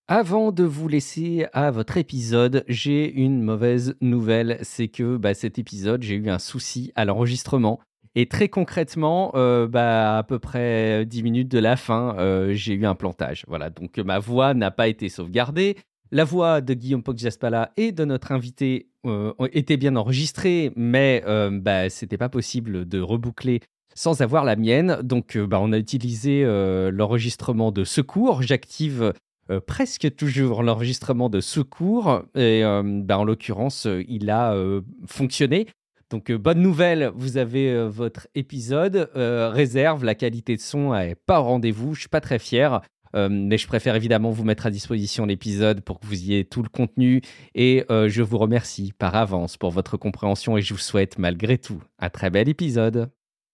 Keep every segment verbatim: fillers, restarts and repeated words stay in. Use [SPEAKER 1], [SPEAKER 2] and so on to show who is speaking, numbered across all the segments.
[SPEAKER 1] Avant de vous laisser à votre épisode, j'ai une mauvaise nouvelle. C'est que bah, cet épisode, j'ai eu un souci à l'enregistrement. Et très concrètement, euh, bah, à peu près dix minutes de la fin, euh, j'ai eu un plantage. Voilà, donc euh, ma voix n'a pas été sauvegardée. La voix de Guillaume Poggiaspala et de notre invité euh, était bien enregistrée, mais euh, bah, c'était pas possible de reboucler sans avoir la mienne. Donc, euh, bah, on a utilisé euh, l'enregistrement de secours. J'active euh, presque toujours l'enregistrement de secours. Et euh, bah, en l'occurrence, euh, il a euh, fonctionné. Donc, euh, bonne nouvelle, vous avez euh, votre épisode. Euh, réserve, la qualité de son n'est pas au rendez-vous. Je suis pas très fier. Euh, mais je préfère évidemment vous mettre à disposition l'épisode pour que vous ayez tout le contenu. Et euh, je vous remercie par avance pour votre compréhension et je vous souhaite malgré tout un très bel épisode.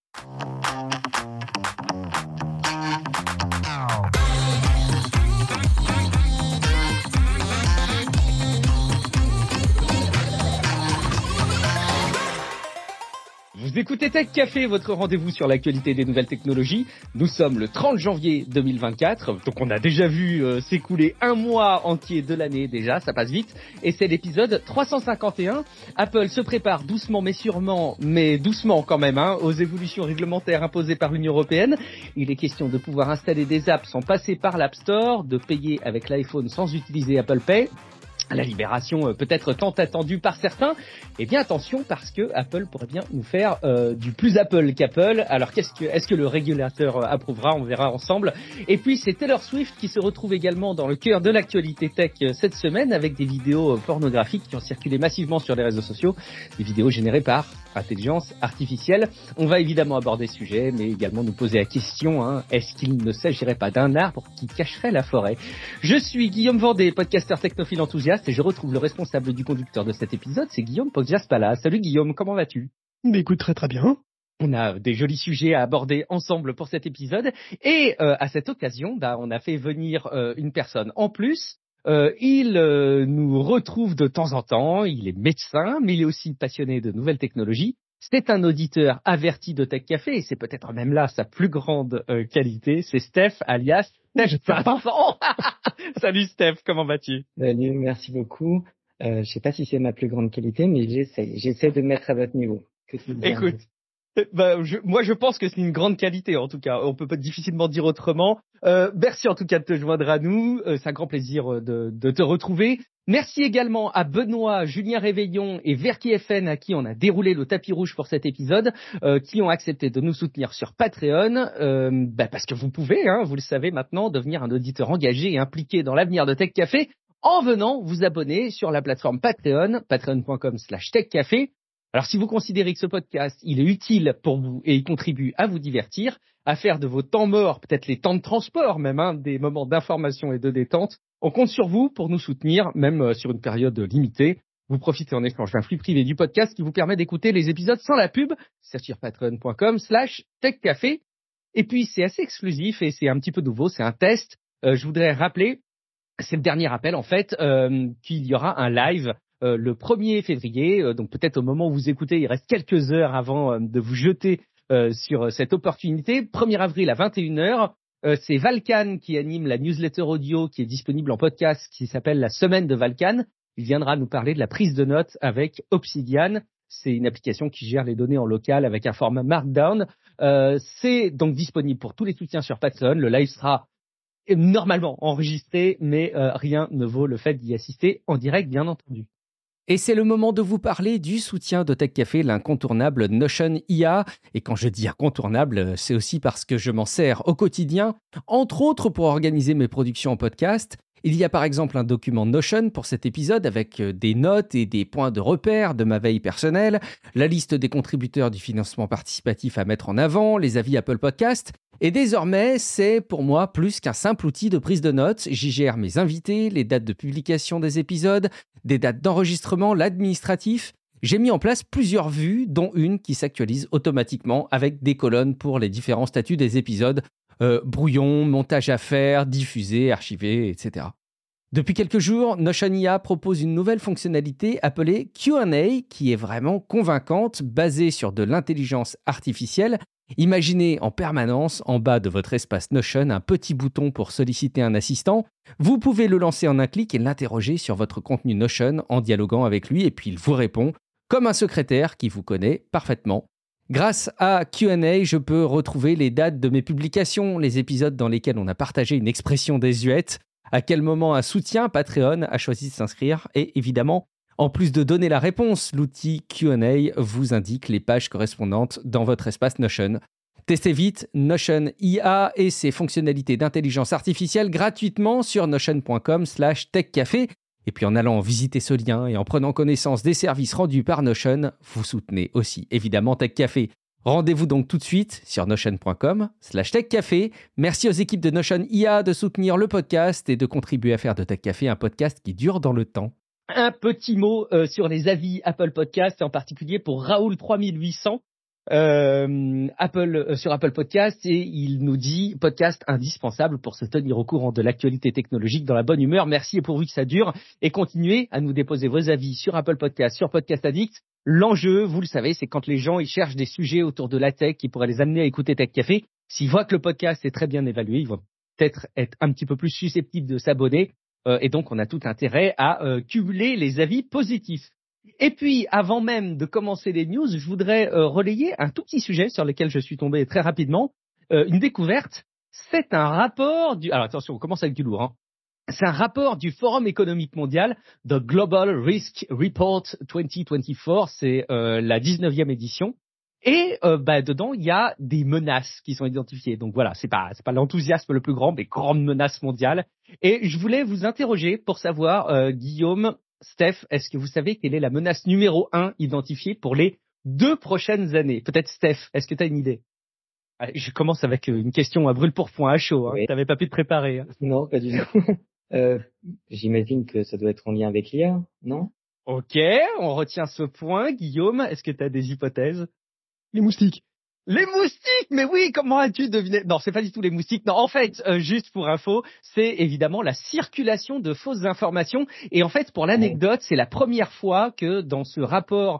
[SPEAKER 1] Vous écoutez Tech Café, votre rendez-vous sur l'actualité des nouvelles technologies. Nous sommes le trente janvier deux mille vingt-quatre, donc on a déjà vu euh, s'écouler un mois entier de l'année déjà, ça passe vite. Et c'est l'épisode trois cent cinquante et un. Apple se prépare doucement mais sûrement, mais doucement quand même, hein, aux évolutions réglementaires imposées par l'Union européenne. Il est question de pouvoir installer des apps sans passer par l'App Store, de payer avec l'iPhone sans utiliser Apple Pay. La libération euh, peut-être tant attendue par certains. Eh bien attention parce que Apple pourrait bien nous faire euh, du plus Apple qu'Apple. Alors qu'est-ce que est-ce que le régulateur euh, approuvera? On verra ensemble. Et puis c'est Taylor Swift qui se retrouve également dans le cœur de l'actualité tech euh, cette semaine avec des vidéos euh, pornographiques qui ont circulé massivement sur les réseaux sociaux, des vidéos générées par intelligence artificielle. On va évidemment aborder ce sujet, mais également nous poser la question, hein, est-ce qu'il ne s'agirait pas d'un arbre qui cacherait la forêt? Je suis Guillaume Vendée, podcasteur technophile enthousiaste, et je retrouve le responsable du conducteur de cet épisode, c'est Guillaume Poggiaspala. Salut Guillaume, comment vas-tu?
[SPEAKER 2] Mais écoute, très très bien.
[SPEAKER 1] On a des jolis sujets à aborder ensemble pour cet épisode, et euh, à cette occasion, bah, on a fait venir euh, une personne en plus. Euh, il euh, nous retrouve de temps en temps, il est médecin, mais il est aussi passionné de nouvelles technologies. C'est un auditeur averti de Tech Café, et c'est peut-être même là sa plus grande euh, qualité, c'est Steph, alias Steph Vincent. Salut Steph, comment vas-tu?
[SPEAKER 3] Salut, merci beaucoup. Euh, je sais pas si c'est ma plus grande qualité, mais j'essaie. J'essaie de me mettre à votre niveau.
[SPEAKER 1] Écoute, bah, je, moi je pense que c'est une grande qualité en tout cas. On peut pas difficilement dire autrement. Euh, merci en tout cas de te joindre à nous. Euh, c'est un grand plaisir de, de te retrouver. Merci également à Benoît, Julien Réveillon et Verki F N à qui on a déroulé le tapis rouge pour cet épisode, euh, qui ont accepté de nous soutenir sur Patreon, euh, bah parce que vous pouvez, hein, vous le savez maintenant, devenir un auditeur engagé et impliqué dans l'avenir de Tech Café en venant vous abonner sur la plateforme Patreon, patreon point com slash tech café. Alors si vous considérez que ce podcast, il est utile pour vous et il contribue à vous divertir, à faire de vos temps morts, peut-être les temps de transport même, hein, des moments d'information et de détente, on compte sur vous pour nous soutenir, même euh, sur une période limitée. Vous profitez en échange d'un flux privé du podcast qui vous permet d'écouter les épisodes sans la pub, c'est sur patreon point com slash tech café. Et puis c'est assez exclusif et c'est un petit peu nouveau, c'est un test. Euh, je voudrais rappeler, c'est le dernier appel en fait, euh, qu'il y aura un live Euh, le premier février, euh, donc peut-être au moment où vous écoutez, il reste quelques heures avant euh, de vous jeter euh, sur cette opportunité. premier avril à vingt et une heures, euh, c'est Valkan qui anime la newsletter audio qui est disponible en podcast, qui s'appelle La Semaine de Valkan. Il viendra nous parler de la prise de notes avec Obsidian. C'est une application qui gère les données en local avec un format Markdown. Euh, c'est donc disponible pour tous les soutiens sur Patreon. Le live sera normalement enregistré, mais euh, rien ne vaut le fait d'y assister en direct, bien entendu. Et c'est le moment de vous parler du soutien de Tech Café, l'incontournable Notion I A. Et quand je dis incontournable, c'est aussi parce que je m'en sers au quotidien, entre autres pour organiser mes productions en podcast. Il y a par exemple un document Notion pour cet épisode avec des notes et des points de repère de ma veille personnelle, la liste des contributeurs du financement participatif à mettre en avant, les avis Apple Podcast. Et désormais, c'est pour moi plus qu'un simple outil de prise de notes. J'y gère mes invités, les dates de publication des épisodes, des dates d'enregistrement, l'administratif. J'ai mis en place plusieurs vues, dont une qui s'actualise automatiquement avec des colonnes pour les différents statuts des épisodes. Euh, brouillon, montage à faire, diffuser, archiver, et cetera. Depuis quelques jours, Notion I A propose une nouvelle fonctionnalité appelée Q and A qui est vraiment convaincante, basée sur de l'intelligence artificielle Imaginez en permanence, en bas de votre espace Notion, un petit bouton pour solliciter un assistant. Vous pouvez le lancer en un clic et l'interroger sur votre contenu Notion en dialoguant avec lui et puis il vous répond comme un secrétaire qui vous connaît parfaitement. Grâce à Q and A, je peux retrouver les dates de mes publications, les épisodes dans lesquels on a partagé une expression désuète, à quel moment un soutien Patreon a choisi de s'inscrire et évidemment, en plus de donner la réponse, l'outil Q and A vous indique les pages correspondantes dans votre espace Notion. Testez vite Notion I A et ses fonctionnalités d'intelligence artificielle gratuitement sur notion.com slash techcafé. Et puis en allant visiter ce lien et en prenant connaissance des services rendus par Notion, vous soutenez aussi évidemment TechCafé. Rendez-vous donc tout de suite sur notion.com slash techcafé. Merci aux équipes de Notion I A de soutenir le podcast et de contribuer à faire de TechCafé un podcast qui dure dans le temps. Un petit mot euh, sur les avis Apple Podcast, en particulier pour Raoul trois mille huit cents. Euh, Apple euh, sur Apple Podcast et il nous dit podcast indispensable pour se tenir au courant de l'actualité technologique dans la bonne humeur. Merci et pourvu que ça dure et continuez à nous déposer vos avis sur Apple Podcast, sur Podcast Addict. L'enjeu, vous le savez, c'est quand les gens ils cherchent des sujets autour de la tech qui pourraient les amener à écouter Tech Café. S'ils voient que le podcast est très bien évalué, ils vont peut-être être un petit peu plus susceptibles de s'abonner euh, et donc on a tout intérêt à euh, cumuler les avis positifs. Et puis, avant même de commencer les news, je voudrais euh, relayer un tout petit sujet sur lequel je suis tombé très rapidement. Euh, une découverte, c'est un rapport du... Alors attention, on commence avec du lourd. Hein. C'est un rapport du Forum économique mondial, The Global Risk Report vingt vingt-quatre. C'est euh, la dix-neuvième édition. Et euh, bah, dedans, il y a des menaces qui sont identifiées. Donc voilà, c'est pas c'est pas l'enthousiasme le plus grand, mais grandes menaces mondiales. Et je voulais vous interroger pour savoir, euh, Guillaume... Steph, est-ce que vous savez quelle est la menace numéro un identifiée pour les deux prochaines années? Peut-être Steph, est-ce que tu as une idée? Allez, je commence avec une question à brûle-pourpoint, à chaud. Hein. Oui. Tu n'avais pas pu te préparer. Hein.
[SPEAKER 3] Non, pas du tout. euh, j'imagine que ça doit être en lien avec l'I A, non?
[SPEAKER 1] Ok, on retient ce point. Guillaume, est-ce que tu as des hypothèses?
[SPEAKER 2] Les moustiques.
[SPEAKER 1] Les moustiques, mais oui, comment as-tu deviné? Non, c'est pas du tout les moustiques. Non, en fait, euh, juste pour info, c'est évidemment la circulation de fausses informations. Et en fait, pour l'anecdote, c'est la première fois que dans ce rapport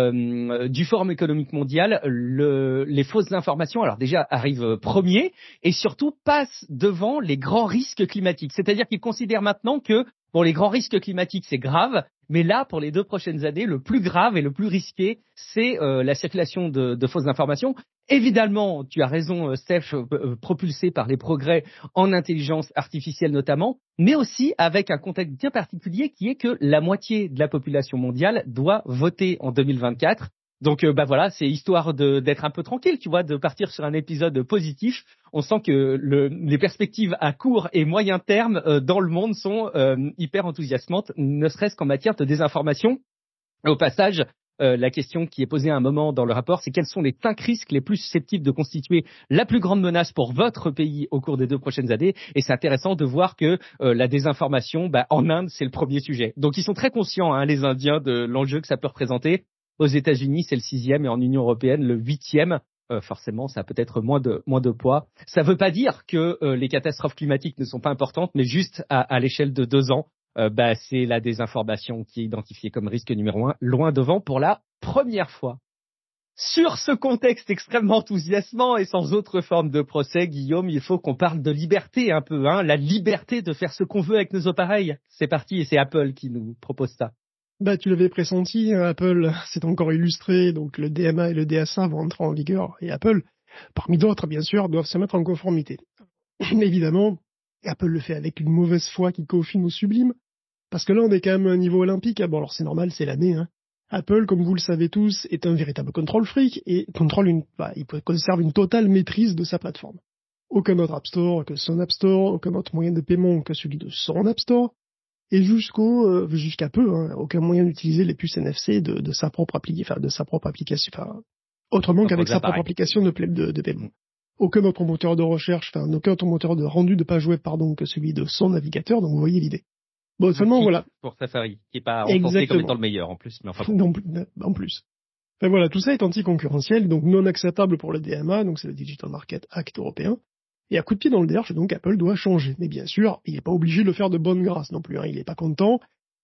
[SPEAKER 1] euh, du Forum économique mondial, le, les fausses informations, alors déjà arrivent premier et surtout passent devant les grands risques climatiques. C'est-à-dire qu'ils considèrent maintenant que bon, les grands risques climatiques, c'est grave. Mais là, pour les deux prochaines années, le plus grave et le plus risqué, c'est euh, la circulation de, de fausses informations. Évidemment, tu as raison, Steph, euh, propulsé par les progrès en intelligence artificielle notamment, mais aussi avec un contexte bien particulier qui est que la moitié de la population mondiale doit voter en deux mille vingt-quatre. Donc, euh, bah voilà, c'est histoire de, d'être un peu tranquille, tu vois, de partir sur un épisode positif. On sent que le, les perspectives à court et moyen terme euh, dans le monde sont euh, hyper enthousiasmantes, ne serait-ce qu'en matière de désinformation. Au passage, euh, la question qui est posée à un moment dans le rapport, c'est quels sont les cinq risques les plus susceptibles de constituer la plus grande menace pour votre pays au cours des deux prochaines années. Et c'est intéressant de voir que euh, la désinformation, bah, en Inde, c'est le premier sujet. Donc, ils sont très conscients, hein, les Indiens, de l'enjeu que ça peut représenter. Aux États-Unis, c'est le sixième et en Union européenne, le huitième. Euh, forcément, ça a peut-être moins de moins de poids. Ça ne veut pas dire que euh, les catastrophes climatiques ne sont pas importantes, mais juste à, à l'échelle de deux ans, euh, bah, c'est la désinformation qui est identifiée comme risque numéro un, loin devant pour la première fois. Sur ce contexte extrêmement enthousiasmant et sans autre forme de procès, Guillaume, il faut qu'on parle de liberté un peu, hein, la liberté de faire ce qu'on veut avec nos appareils. C'est parti et c'est Apple qui nous propose ça.
[SPEAKER 2] Bah, tu l'avais pressenti, Apple s'est encore illustré, donc le D M A et le D S A vont entrer en vigueur, et Apple, parmi d'autres, bien sûr, doivent se mettre en conformité. Évidemment, Apple le fait avec une mauvaise foi qui confine au sublime, parce que là, on est quand même à un niveau olympique. Bon, alors c'est normal, c'est l'année, hein. Apple, comme vous le savez tous, est un véritable contrôle freak, et contrôle une, bah, il conserve une totale maîtrise de sa plateforme. Aucun autre App Store que son App Store, aucun autre moyen de paiement que celui de son App Store, et jusqu'au euh, jusqu'à peu, hein, aucun moyen d'utiliser les puces N F C de, de sa propre appli, enfin de sa propre application, enfin autrement qu'avec sa propre application de, de, de paiement. Aucun autre moteur de recherche, enfin aucun autre moteur de rendu de page web, pardon, que celui de son navigateur. Donc vous voyez l'idée. Bon, seulement voilà.
[SPEAKER 1] Pour Safari, qui est pas renforcé comme étant le meilleur en plus, mais enfin.
[SPEAKER 2] Non, en plus. Enfin voilà, tout ça est anti-concurrentiel, donc non acceptable pour le D M A, donc c'est le Digital Market Act européen. Et à coup de pied dans le derche, donc Apple doit changer. Mais bien sûr, il n'est pas obligé de le faire de bonne grâce non plus, hein. Il n'est pas content.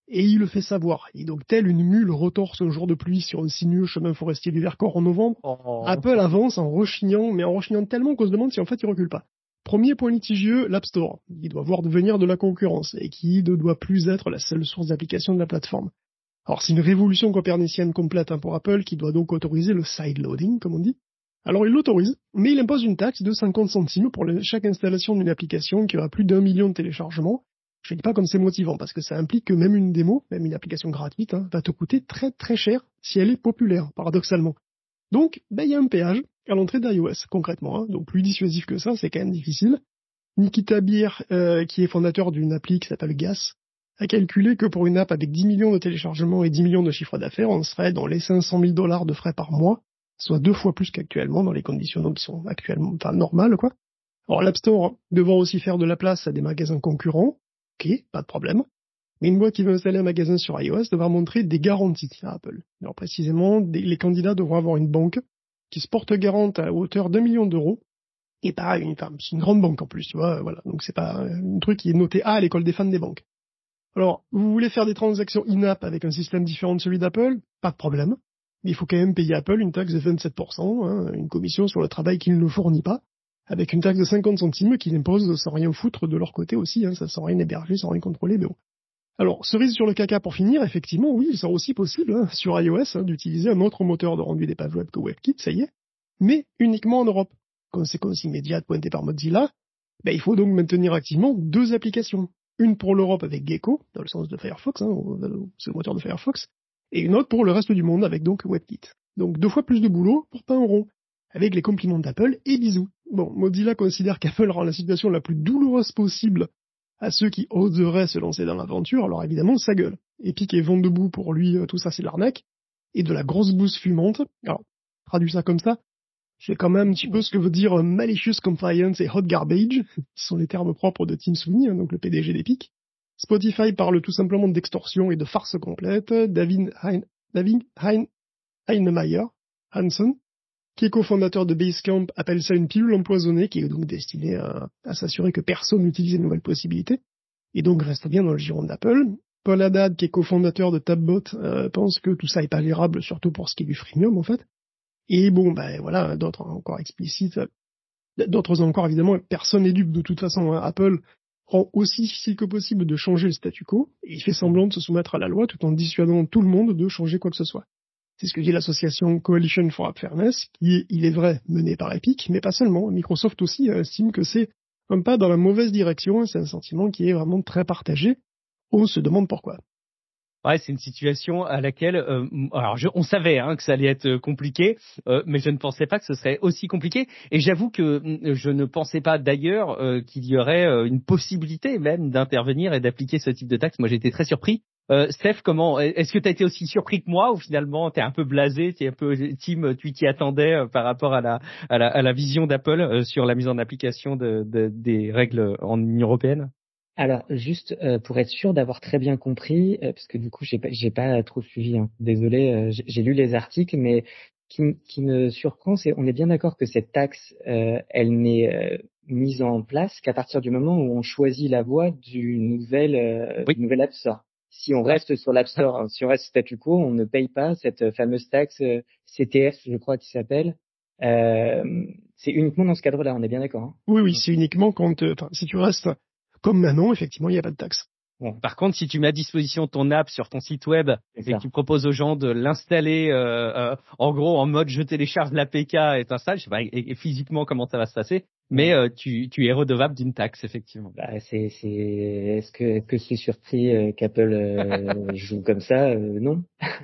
[SPEAKER 2] Et il le fait savoir. Et donc, tel une mule retorse un jour de pluie sur un sinueux chemin forestier du Vercors en novembre,
[SPEAKER 1] Oh.
[SPEAKER 2] Apple avance en rechignant, mais en rechignant tellement qu'on se demande si en fait il recule pas. Premier point litigieux, l'App Store. Il doit voir devenir de la concurrence et qui ne doit plus être la seule source d'application de la plateforme. Alors c'est une révolution copernicienne complète hein, pour Apple qui doit donc autoriser le sideloading, comme on dit. Alors il l'autorise, mais il impose une taxe de cinquante centimes pour chaque installation d'une application qui aura plus d'un million de téléchargements. Je ne dis pas comme c'est motivant, parce que ça implique que même une démo, même une application gratuite, hein, va te coûter très très cher si elle est populaire, paradoxalement. Donc, ben, il y a un péage à l'entrée d'iOS, concrètement. Hein, donc plus dissuasif que ça, c'est quand même difficile. Nikita Beer, euh, qui est fondateur d'une appli qui s'appelle Gas, a calculé que pour une app avec dix millions de téléchargements et dix millions de chiffres d'affaires, on serait dans les cinq cent mille dollars de frais par mois, soit deux fois plus qu'actuellement, dans les conditions donc, qui sont actuellement, enfin, normales, quoi. Alors, l'App Store devant aussi faire de la place à des magasins concurrents, ok, pas de problème. Mais une boîte qui veut installer un magasin sur iOS devra montrer des garanties à Apple. Alors précisément, des, les candidats devront avoir une banque qui se porte garante à hauteur d'un million d'euros. Et pareil, une, enfin, c'est une grande banque en plus, tu vois, voilà. Donc c'est pas un truc qui est noté A à l'école des fans des banques. Alors, vous voulez faire des transactions in-app avec un système différent de celui d'Apple? Pas de problème. Mais il faut quand même payer Apple une taxe de vingt-sept pour cent, hein, une commission sur le travail qu'il ne fournit pas, avec une taxe de cinquante centimes qu'il impose sans rien foutre de leur côté aussi, hein, ça sans rien héberger, sans rien contrôler, mais bon. Alors, cerise sur le caca pour finir, effectivement, oui, il sera aussi possible hein, sur iOS hein, d'utiliser un autre moteur de rendu des pages web que WebKit, ça y est, mais uniquement en Europe. Conséquence immédiate pointée par Mozilla, ben, il faut donc maintenir activement deux applications. Une pour l'Europe avec Gecko, dans le sens de Firefox, hein, c'est le moteur de Firefox, et une autre pour le reste du monde avec donc WebKit. Donc deux fois plus de boulot pour pas un rond, avec les compliments d'Apple et bisous. Bon, Mozilla considère qu'Apple rend la situation la plus douloureuse possible à ceux qui oseraient se lancer dans l'aventure, alors évidemment, ça gueule. Epic et vent debout pour lui, tout ça c'est l'arnaque, et de la grosse bouse fumante. Alors, traduis ça comme ça, c'est quand même un petit peu ce que veut dire malicious compliance et hot garbage, qui sont les termes propres de Tim Sweeney, donc le P D G d'Epic. Spotify parle tout simplement d'extorsion et de farce complète. David Hein, David Hein, Heinemeier, Hansen, qui est cofondateur de Basecamp, appelle ça une pilule empoisonnée qui est donc destinée à, à s'assurer que personne n'utilise les nouvelles possibilités, et donc reste bien dans le giron d'Apple. Paul Haddad, qui est cofondateur de Tabbot, euh, pense que tout ça est pas gérable, surtout pour ce qui est du freemium en fait. Et bon, ben voilà, d'autres encore explicites, d'autres encore évidemment, personne n'est dupe de toute façon. Hein. Apple rend aussi difficile que possible de changer le statu quo, et il fait semblant de se soumettre à la loi tout en dissuadant tout le monde de changer quoi que ce soit. C'est ce que dit l'association Coalition for App Fairness, qui est, il est vrai, menée par Epic, mais pas seulement. Microsoft aussi estime que c'est un pas dans la mauvaise direction, c'est un sentiment qui est vraiment très partagé. On se demande pourquoi.
[SPEAKER 1] Ouais, c'est une situation à laquelle, euh, alors je, on savait hein, que ça allait être compliqué, euh, mais je ne pensais pas que ce serait aussi compliqué. Et j'avoue que je ne pensais pas d'ailleurs euh, qu'il y aurait euh, une possibilité même d'intervenir et d'appliquer ce type de taxe. Moi, j'étais très surpris. Euh, Steph, comment est-ce que tu as été aussi surpris que moi ou finalement t'es un peu blasé, t'es un peu Tim, tu t'y attendais euh, par rapport à la à la, à la vision d'Apple euh, sur la mise en application de, de, des règles en Union européenne?
[SPEAKER 3] Alors, juste euh, pour être sûr d'avoir très bien compris, euh, parce que du coup, j'ai pas, j'ai pas trop suivi. Hein. Désolé, euh, j'ai, j'ai lu les articles, mais qui, qui me surprend, c'est on est bien d'accord que cette taxe, euh, elle n'est euh, mise en place qu'à partir du moment où on choisit la voie du nouvel, euh,
[SPEAKER 1] Oui.
[SPEAKER 3] du nouvel App Store. Si on reste sur l'App Store, hein, si on reste statu quo, on ne paye pas cette fameuse taxe euh, C T F, je crois, qui s'appelle. Euh, c'est uniquement dans ce cadre-là, on est bien d'accord. Hein.
[SPEAKER 2] Oui, oui, c'est uniquement quand, euh, enfin, si tu restes comme maintenant, effectivement, il n'y a pas de taxe.
[SPEAKER 1] Bon. Par contre, si tu mets à disposition ton app sur ton site web et que tu proposes aux gens de l'installer, euh, euh, en gros, en mode je télécharge l'A P K et t'installes, je sais pas et, et physiquement comment ça va se passer, mais euh, tu, tu es redevable d'une taxe, effectivement.
[SPEAKER 3] Bah, c'est, c'est, est-ce que, est-ce que je suis surpris euh, qu'Apple euh, joue comme ça euh, Non,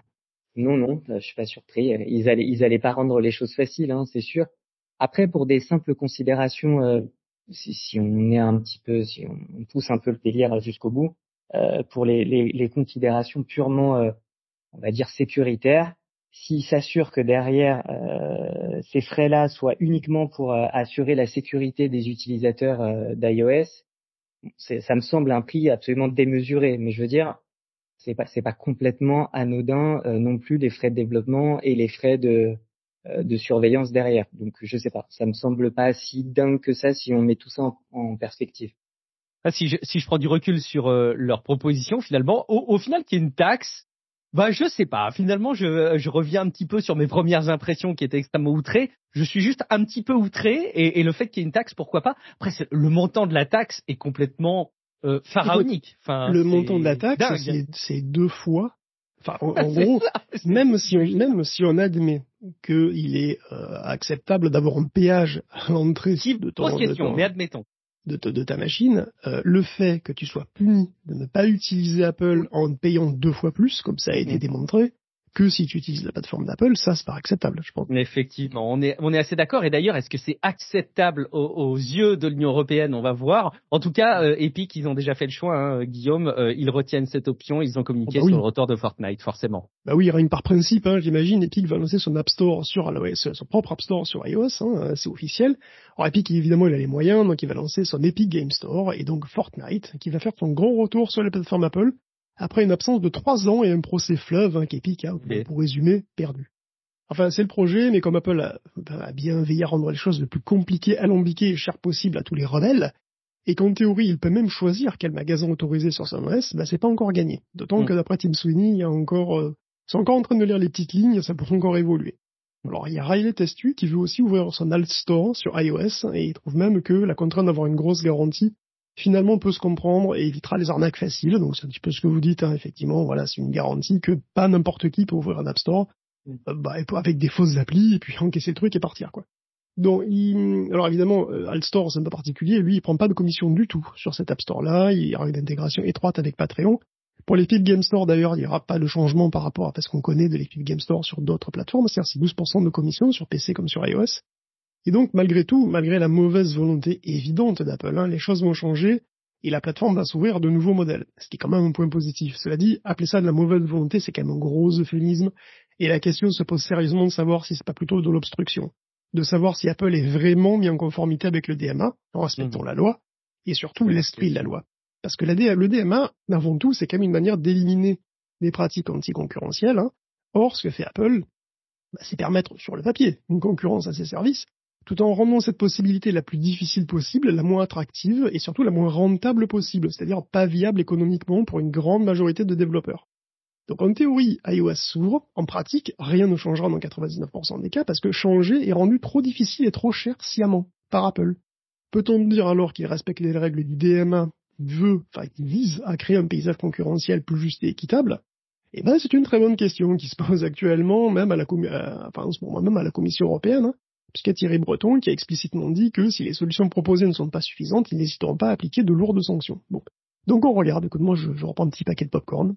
[SPEAKER 3] non, non, je suis pas surpris. Ils allaient, ils allaient pas rendre les choses faciles, hein, c'est sûr. Après, pour des simples considérations, euh, si, si on est un petit peu, si on pousse un peu le délire jusqu'au bout, euh, pour les, les, les considérations purement, euh, on va dire sécuritaires, s'ils s'assurent que derrière euh, ces frais-là soient uniquement pour euh, assurer la sécurité des utilisateurs euh, d'iOS, c'est, ça me semble un prix absolument démesuré. Mais je veux dire, c'est pas, c'est pas complètement anodin euh, non plus les frais de développement et les frais de euh, de surveillance derrière. Donc je sais pas, ça me semble pas si dingue que ça si on met tout ça en, en perspective.
[SPEAKER 1] Ah, si je si je prends du recul sur euh, leur proposition, finalement, au, au final, qu'il y ait une taxe, bah je sais pas. Finalement, je je reviens un petit peu sur mes premières impressions qui étaient extrêmement outrées. Je suis juste un petit peu outré et, et le fait qu'il y ait une taxe, pourquoi pas. Après, c'est, le montant de la taxe est complètement euh, pharaonique. Enfin,
[SPEAKER 2] le
[SPEAKER 1] c'est
[SPEAKER 2] montant de la taxe,
[SPEAKER 1] dingue.
[SPEAKER 2] c'est, c'est deux fois. Enfin, en, en
[SPEAKER 1] C'est
[SPEAKER 2] gros,
[SPEAKER 1] ça, c'est
[SPEAKER 2] même si on,
[SPEAKER 1] c'est
[SPEAKER 2] même si on admet qu'il est euh, acceptable d'avoir un péage à l'entrée
[SPEAKER 1] qui
[SPEAKER 2] de
[SPEAKER 1] pose
[SPEAKER 2] ton, de
[SPEAKER 1] question,
[SPEAKER 2] ton,
[SPEAKER 1] mais admettons.
[SPEAKER 2] de, ta- de ta machine, euh, le fait que tu sois puni de ne pas utiliser Apple en payant deux fois plus, comme ça a été
[SPEAKER 1] Mhm.
[SPEAKER 2] démontré, que si tu utilises la plateforme d'Apple, ça c'est pas acceptable, je pense.
[SPEAKER 1] Effectivement, on est on est assez d'accord. Et d'ailleurs, est-ce que c'est acceptable aux, aux yeux de l'Union européenne? On va voir. En tout cas, euh, Epic, ils ont déjà fait le choix, hein, Guillaume. Euh, ils retiennent cette option. Ils ont
[SPEAKER 2] Oh,
[SPEAKER 1] communiqué
[SPEAKER 2] bah oui.
[SPEAKER 1] sur le retour de Fortnite, forcément.
[SPEAKER 2] Bah oui, rien que par principe, hein, j'imagine, Epic va lancer son App Store sur iOS, son propre App Store sur iOS, hein, c'est officiel. Alors Epic, évidemment, il a les moyens, donc il va lancer son Epic Game Store, et donc Fortnite, qui va faire son grand retour sur les plateformes Apple, après une absence de trois ans et un procès fleuve, hein, qu'Epic a,
[SPEAKER 1] Okay.
[SPEAKER 2] pour résumer, perdu. Enfin, c'est le projet, mais comme Apple a, a bien veillé à rendre les choses le plus compliquées, alambiquées et chères possible à tous les rebelles, et qu'en théorie, il peut même choisir quel magasin autorisé sur son O S, bah c'est pas encore gagné. D'autant
[SPEAKER 1] Mm.
[SPEAKER 2] que d'après Tim Sweeney, il y a encore, euh, ils sont encore en train de lire les petites lignes, ça pourrait encore évoluer. Alors, il y a Riley Testu qui veut aussi ouvrir son Alt Store sur iOS, et il trouve même que la contrainte d'avoir une grosse garantie, finalement, peut se comprendre et évitera les arnaques faciles. Donc, c'est un petit peu ce que vous dites, hein, effectivement, voilà, c'est une garantie que pas n'importe qui peut ouvrir un App Store, euh, bah, avec des fausses applis, et puis encaisser le truc et partir, quoi. Donc, il... alors évidemment, euh, Altstore, c'est un peu particulier, lui, il prend pas de commission du tout sur cet App Store-là, il y aura une intégration étroite avec Patreon. Pour l'Epic Game Store, d'ailleurs, il n'y aura pas de changement par rapport à ce qu'on connaît de l'Epic Game Store sur d'autres plateformes, c'est-à-dire c'est douze pour cent de commission sur P C comme sur iOS. Et donc, malgré tout, malgré la mauvaise volonté évidente d'Apple, hein, les choses vont changer, et la plateforme va s'ouvrir à de nouveaux modèles, ce qui est quand même un point positif. Cela dit, appeler ça de la mauvaise volonté, c'est quand même un gros euphémisme, et la question se pose sérieusement de savoir si c'est pas plutôt de l'obstruction, de savoir si Apple est vraiment mis en conformité avec le D M A, en respectant mmh. la loi, et surtout l'esprit de la loi. Parce que la D- le D M A, avant tout, c'est quand même une manière d'éliminer des pratiques anticoncurrentielles. Hein. Or, ce que fait Apple, bah, c'est permettre sur le papier une concurrence à ses services, tout en rendant cette possibilité la plus difficile possible, la moins attractive et surtout la moins rentable possible, c'est-à-dire pas viable économiquement pour une grande majorité de développeurs. Donc en théorie, iOS s'ouvre, en pratique, rien ne changera dans quatre-vingt-dix-neuf pour cent des cas parce que changer est rendu trop difficile et trop cher sciemment par Apple. Peut-on dire alors qu'il respecte les règles du D M A, veut, enfin qui vise à créer un paysage concurrentiel plus juste et équitable? Eh ben c'est une très bonne question qui se pose actuellement, même à la, com- euh, enfin, en ce moment même à la Commission européenne, hein, puisqu'il y a Thierry Breton qui a explicitement dit que si les solutions proposées ne sont pas suffisantes, ils n'hésiteront pas à appliquer de lourdes sanctions. Bon. Donc on regarde, écoute, moi je, je reprends un petit paquet de popcorn.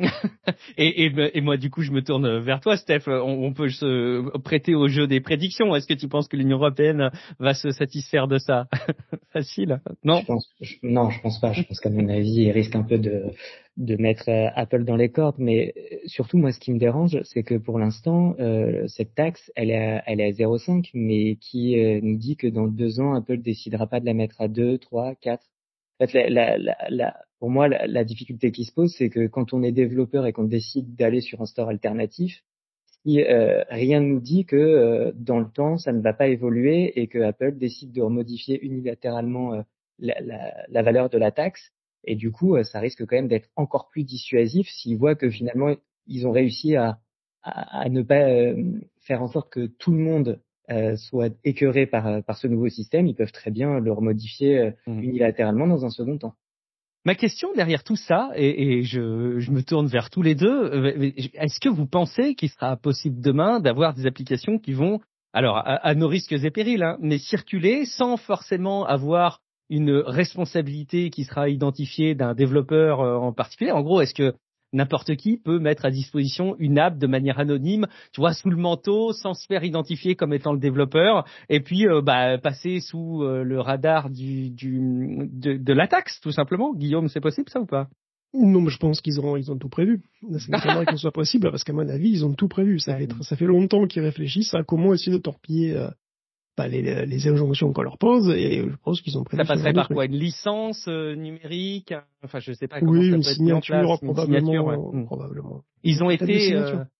[SPEAKER 1] et, et, et moi, du coup, je me tourne vers toi, Steph. On, on peut se prêter au jeu des prédictions. Est-ce que tu penses que l'Union européenne va se satisfaire de ça? Facile, non?
[SPEAKER 3] Je pense, je, non, je pense pas. Je pense qu'à mon avis, il risque un peu de, de mettre euh, Apple dans les cordes. Mais surtout, moi, ce qui me dérange, c'est que pour l'instant, euh, cette taxe, elle est à, elle est à zéro virgule cinq, mais qui euh, nous dit que dans deux ans, Apple décidera pas de la mettre à deux, trois, quatre. En fait, la, la, la, la, pour moi, la, la difficulté qui se pose, c'est que quand on est développeur et qu'on décide d'aller sur un store alternatif, si euh, rien ne nous dit que euh, dans le temps, ça ne va pas évoluer et que Apple décide de modifier unilatéralement euh, la, la, la valeur de la taxe, et du coup, euh, ça risque quand même d'être encore plus dissuasif s'ils voient que finalement, ils ont réussi à, à, à ne pas euh, faire en sorte que tout le monde Euh, soit écœurés par, par ce nouveau système, ils peuvent très bien le remodifier euh, mmh. unilatéralement dans un second temps.
[SPEAKER 1] Ma question derrière tout ça, et, et je, je me tourne vers tous les deux, est-ce que vous pensez qu'il sera possible demain d'avoir des applications qui vont, alors à, à nos risques et périls, hein, mais circuler sans forcément avoir une responsabilité qui sera identifiée d'un développeur en particulier? En gros, est-ce que n'importe qui peut mettre à disposition une app de manière anonyme, tu vois, sous le manteau, sans se faire identifier comme étant le développeur, et puis euh, bah, passer sous euh, le radar du, du, de, de la taxe, tout simplement. Guillaume, c'est possible ça ou pas?
[SPEAKER 2] Non, mais je pense qu'ils ont, ils ont tout prévu. Ça m'étonnerait que ce soit possible, parce qu'à mon avis, ils ont tout prévu. Ça fait, ça fait longtemps qu'ils réfléchissent à comment essayer de torpiller euh, bah, les, les injonctions qu'on leur pose, et je pense qu'ils ont prévu.
[SPEAKER 1] Ça passerait par quoi? Une licence euh, numérique? Enfin, je sais pas comment
[SPEAKER 2] oui,
[SPEAKER 1] ça
[SPEAKER 2] une
[SPEAKER 1] peut être mis en place.
[SPEAKER 2] Signature, probablement,
[SPEAKER 1] une signature, ouais.
[SPEAKER 2] probablement.
[SPEAKER 1] Ils ont été, euh,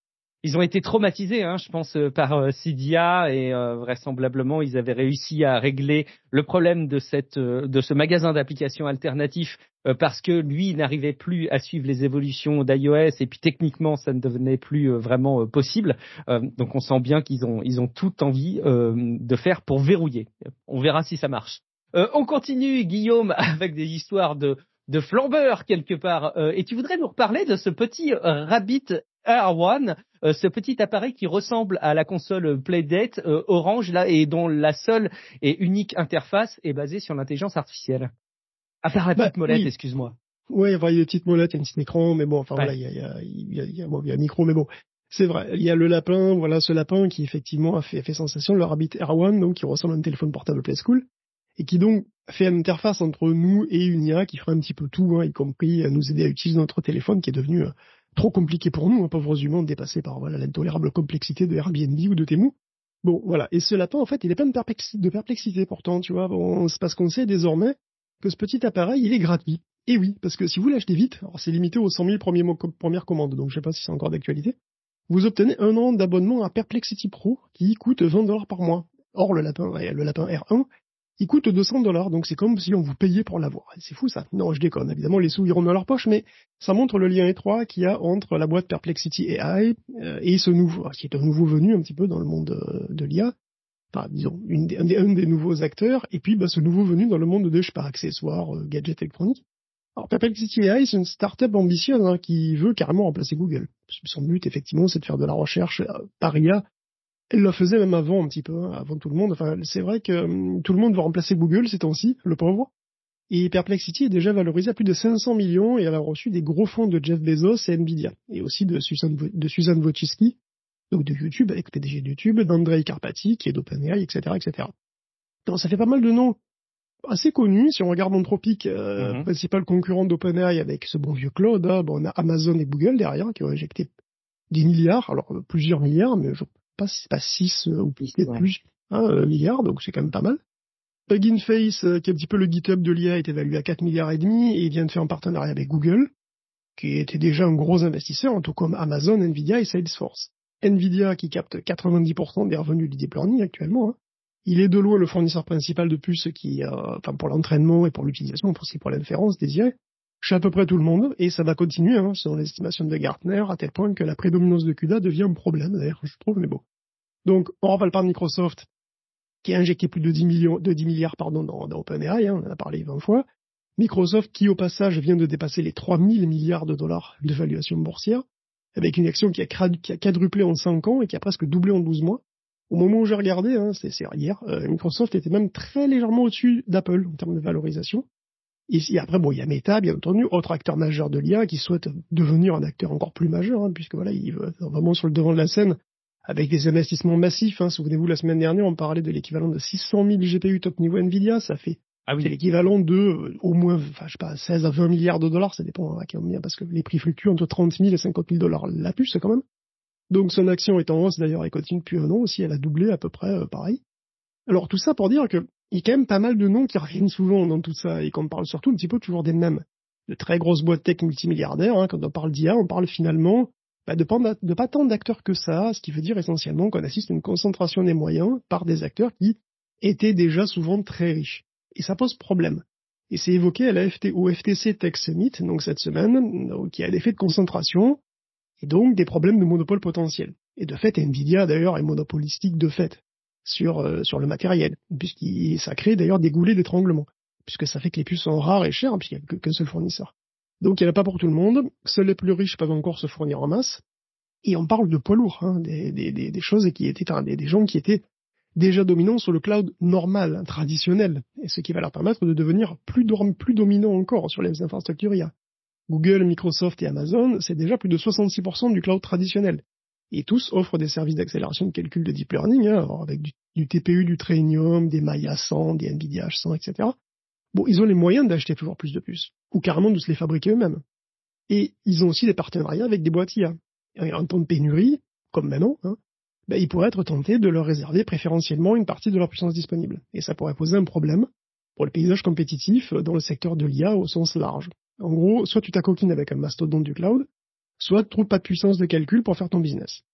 [SPEAKER 1] ils ont été traumatisés, hein, je pense, euh, par euh, Cydia et euh, vraisemblablement ils avaient réussi à régler le problème de cette euh, de ce magasin d'applications alternatif euh, parce que lui il n'arrivait plus à suivre les évolutions d'iOS et puis techniquement ça ne devenait plus euh, vraiment euh, possible. Euh, donc on sent bien qu'ils ont ils ont toute envie euh, de faire pour verrouiller. On verra si ça marche. Euh, on continue, Guillaume, avec des histoires de de flambeur quelque part. Euh, et tu voudrais nous reparler de ce petit euh, Rabbit Air One, euh, ce petit appareil qui ressemble à la console Playdate euh, Orange là et dont la seule et unique interface est basée sur l'intelligence artificielle. À part la petite
[SPEAKER 2] bah,
[SPEAKER 1] molette,
[SPEAKER 2] oui.
[SPEAKER 1] excuse-moi.
[SPEAKER 2] Ouais, enfin, il y a des petites molettes, il y a un petit écran, mais bon, enfin
[SPEAKER 1] Ouais.
[SPEAKER 2] voilà, il y a, il y a, il y a, il y a, bon, il y a un micro, mais bon. C'est vrai, il y a le lapin, voilà, ce lapin qui effectivement a fait, a fait sensation, le Rabbit Air One, donc qui ressemble à un téléphone portable Play School, et qui donc fait une interface entre nous et une I A qui fera un petit peu tout, hein, y compris à nous aider à utiliser notre téléphone qui est devenu euh, trop compliqué pour nous, hein, pauvres humains, dépassés par voilà l'intolérable complexité de Airbnb ou de Temu. Bon, voilà. Et ce lapin, en fait, il est plein de, perplex- de perplexité pourtant, tu vois. Bon, c'est parce qu'on sait désormais que ce petit appareil, il est gratuit. Et oui, parce que si vous l'achetez vite, alors c'est limité aux cent mille premiers mo- premières commandes, donc je sais pas si c'est encore d'actualité, vous obtenez un an d'abonnement à Perplexity Pro qui coûte vingt dollars par mois. Or, le lapin, le lapin R un, il coûte deux cents dollars, donc c'est comme si on vous payait pour l'avoir. C'est fou ça. Non, je déconne. Évidemment, les sous iront dans leur poche, mais ça montre le lien étroit qu'il y a entre la boîte Perplexity A I euh, et ce nouveau, qui est un nouveau venu un petit peu dans le monde euh, de l'I A. Enfin, disons, une, un, des, un des nouveaux acteurs, et puis bah, ce nouveau venu dans le monde de, je sais pas, accessoires, euh, gadgets électroniques. Alors, Perplexity A I, c'est une start-up ambitieuse hein, qui veut carrément remplacer Google. Son but, effectivement, c'est de faire de la recherche euh, par I A. Elle le faisait même avant un petit peu, hein, avant tout le monde. Enfin, c'est vrai que hum, tout le monde veut remplacer Google ces temps-ci, le pauvre. Et Perplexity est déjà valorisé à plus de cinq cents millions et elle a reçu des gros fonds de Jeff Bezos et Nvidia. Et aussi de Susan, de Susan Wojcicki, donc de YouTube, ex-P D G de YouTube, d'Andrei Karpathy, qui est d'OpenAI, et cetera, et cetera. Donc ça fait pas mal de noms assez connus. Si on regarde Anthropic, euh,
[SPEAKER 1] Mm-hmm.
[SPEAKER 2] principal concurrent d'OpenAI avec ce bon vieux Claude, hein, bon, on a Amazon et Google derrière qui ont injecté des milliards, alors euh, plusieurs milliards, mais je ne sais pas si c'est pas six euh, ou peut-être
[SPEAKER 3] ouais.
[SPEAKER 2] plus hein, euh, milliards, donc c'est quand même pas mal. Hugging Face, euh, qui est un petit peu le GitHub de l'I A, est évalué à quatre milliards et demi et il vient de faire un partenariat avec Google, qui était déjà un gros investisseur, tout comme Amazon, Nvidia et Salesforce. Nvidia qui capte quatre-vingt-dix pour cent des revenus du deep learning actuellement. Hein. Il est de loin le fournisseur principal de puces qui, euh, enfin pour l'entraînement et pour l'utilisation, pour, pour l'inférence désirée, chez à peu près tout le monde, et ça va continuer, hein, selon l'estimation de Gartner, à tel point que la prédominance de CUDA devient un problème, d'ailleurs, je trouve, mais bon. Donc, on rappelle pas Microsoft, qui a injecté plus de dix millions, de dix milliards, pardon, dans, dans OpenAI, hein, on en a parlé vingt fois. Microsoft, qui au passage vient de dépasser les trois mille milliards de dollars de valuation boursière, avec une action qui a, qui a quadruplé en cinq ans et qui a presque doublé en douze mois. Au moment où j'ai regardé, hein, c'est, c'est hier, euh, Microsoft était même très légèrement au-dessus d'Apple en termes de valorisation. Et, et après, bon, il y a Meta, bien entendu, autre acteur majeur de l'I A qui souhaite devenir un acteur encore plus majeur, hein, puisque voilà, il veut vraiment sur le devant de la scène avec des investissements massifs. Hein. Souvenez-vous, la semaine dernière, on parlait de l'équivalent de six cent mille G P U top niveau Nvidia, ça fait
[SPEAKER 1] Ah oui.
[SPEAKER 2] c'est l'équivalent de euh, au moins, enfin, je sais pas, seize à vingt milliards de dollars, ça dépend à combien, parce que les prix fluctuent entre trente mille et cinquante mille dollars la puce, quand même. Donc son action est en hausse d'ailleurs, elle continue depuis un an aussi, elle a doublé à peu près euh, pareil. Alors tout ça pour dire que il y a quand même pas mal de noms qui reviennent souvent dans tout ça et qu'on parle surtout un petit peu toujours des mêmes. De très grosses boîtes tech multimilliardaires, hein, quand on parle d'I A, on parle finalement bah, de, pas, de pas tant d'acteurs que ça, ce qui veut dire essentiellement qu'on assiste à une concentration des moyens par des acteurs qui étaient déjà souvent très riches. Et ça pose problème. Et c'est évoqué à la F T, au F T C Tech Summit, donc cette semaine, donc, qui a des effets de concentration et donc des problèmes de monopole potentiel. Et de fait, Nvidia d'ailleurs est monopolistique de fait sur euh, sur le matériel, puisqu'il ça crée d'ailleurs des goulets d'étranglement, puisque ça fait que les puces sont rares et chères, hein, puisqu'il n'y a qu'un seul fournisseur. Donc il n'y en a pas pour tout le monde. Seuls les plus riches peuvent encore se fournir en masse. Et on parle de poids lourds, hein, des, des, des, des choses qui étaient hein, des, des gens qui étaient déjà dominants sur le cloud normal, hein, traditionnel, et ce qui va leur permettre de devenir plus, plus dominants encore sur les infrastructures I A. Google, Microsoft et Amazon, c'est déjà plus de soixante-six pour cent du cloud traditionnel. Et tous offrent des services d'accélération de calcul de deep learning, hein, alors avec du, du T P U, du Trainium, des Maya cent, des Nvidia H cent, et cetera. Bon, ils ont les moyens d'acheter toujours plus de puces, ou carrément de se les fabriquer eux-mêmes. Et ils ont aussi des partenariats avec des boîtes I A. Et en temps de pénurie, comme maintenant, hein, ben, ils pourraient être tentés de leur réserver préférentiellement une partie de leur puissance disponible. Et ça pourrait poser un problème pour le paysage compétitif dans le secteur de l'I A au sens large. En gros, soit tu t'acoquines avec un mastodonte du cloud, soit tu trouves pas de puissance de calcul pour faire ton business.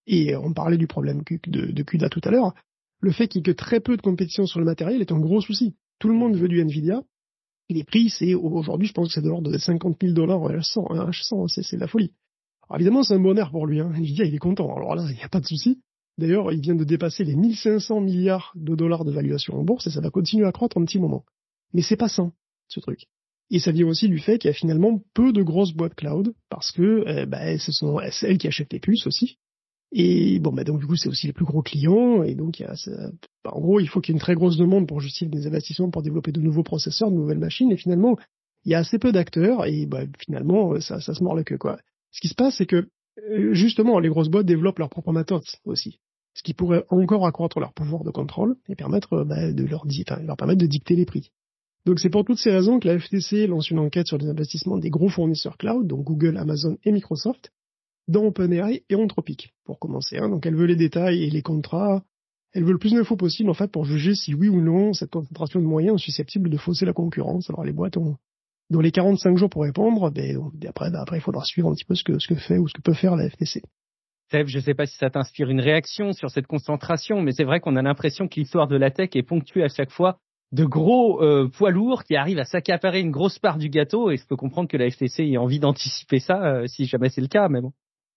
[SPEAKER 2] Et on parlait du problème de, de CUDA tout à l'heure. Le fait qu'il y ait que très peu de compétition sur le matériel est un gros souci. Tout le monde veut du Nvidia. Et les prix, c'est aujourd'hui, je pense que c'est de l'ordre de cinquante mille dollars H cent, hein, H cent, c'est, c'est de la folie. Alors évidemment, c'est un bonheur pour lui. Hein. Nvidia, il est content. Alors là, il n'y a pas de souci. D'ailleurs, il vient de dépasser les mille cinq cents milliards de dollars de valuation en bourse et ça va continuer à croître un petit moment. Mais c'est pas sain, ce truc. Et ça vient aussi du fait qu'il y a finalement peu de grosses boîtes cloud parce que euh, bah, ce sont elles qui achètent les puces aussi. Et bon, bah donc du coup, c'est aussi les plus gros clients. Et donc, il y a, ça, bah, en gros, il faut qu'il y ait une très grosse demande pour justifier des investissements pour développer de nouveaux processeurs, de nouvelles machines. Et finalement, il y a assez peu d'acteurs et bah, finalement, ça, ça se mord la queue, quoi. Ce qui se passe, c'est que justement, les grosses boîtes développent leur propre matos aussi, ce qui pourrait encore accroître leur pouvoir de contrôle et permettre bah, de leur, enfin, leur permettre de dicter les prix. Donc c'est pour toutes ces raisons que la F T C lance une enquête sur les investissements des gros fournisseurs cloud, donc Google, Amazon et Microsoft, dans OpenAI et Anthropic, pour commencer. Hein. Donc elle veut les détails et les contrats, elle veut le plus d'infos possible en fait pour juger si oui ou non cette concentration de moyens est susceptible de fausser la concurrence. Alors les boîtes ont dans les quarante-cinq jours pour répondre, ben, après, ben, après il faudra suivre un petit peu ce que, ce que fait ou ce que peut faire la F T C.
[SPEAKER 1] Seb, je ne sais pas si ça t'inspire une réaction sur cette concentration, mais c'est vrai qu'on a l'impression que l'histoire de la tech est ponctuée à chaque fois de gros euh, poids lourds qui arrivent à s'accaparer une grosse part du gâteau, et je peux comprendre que la F T C ait envie d'anticiper ça, euh, si jamais c'est le cas, mais bon.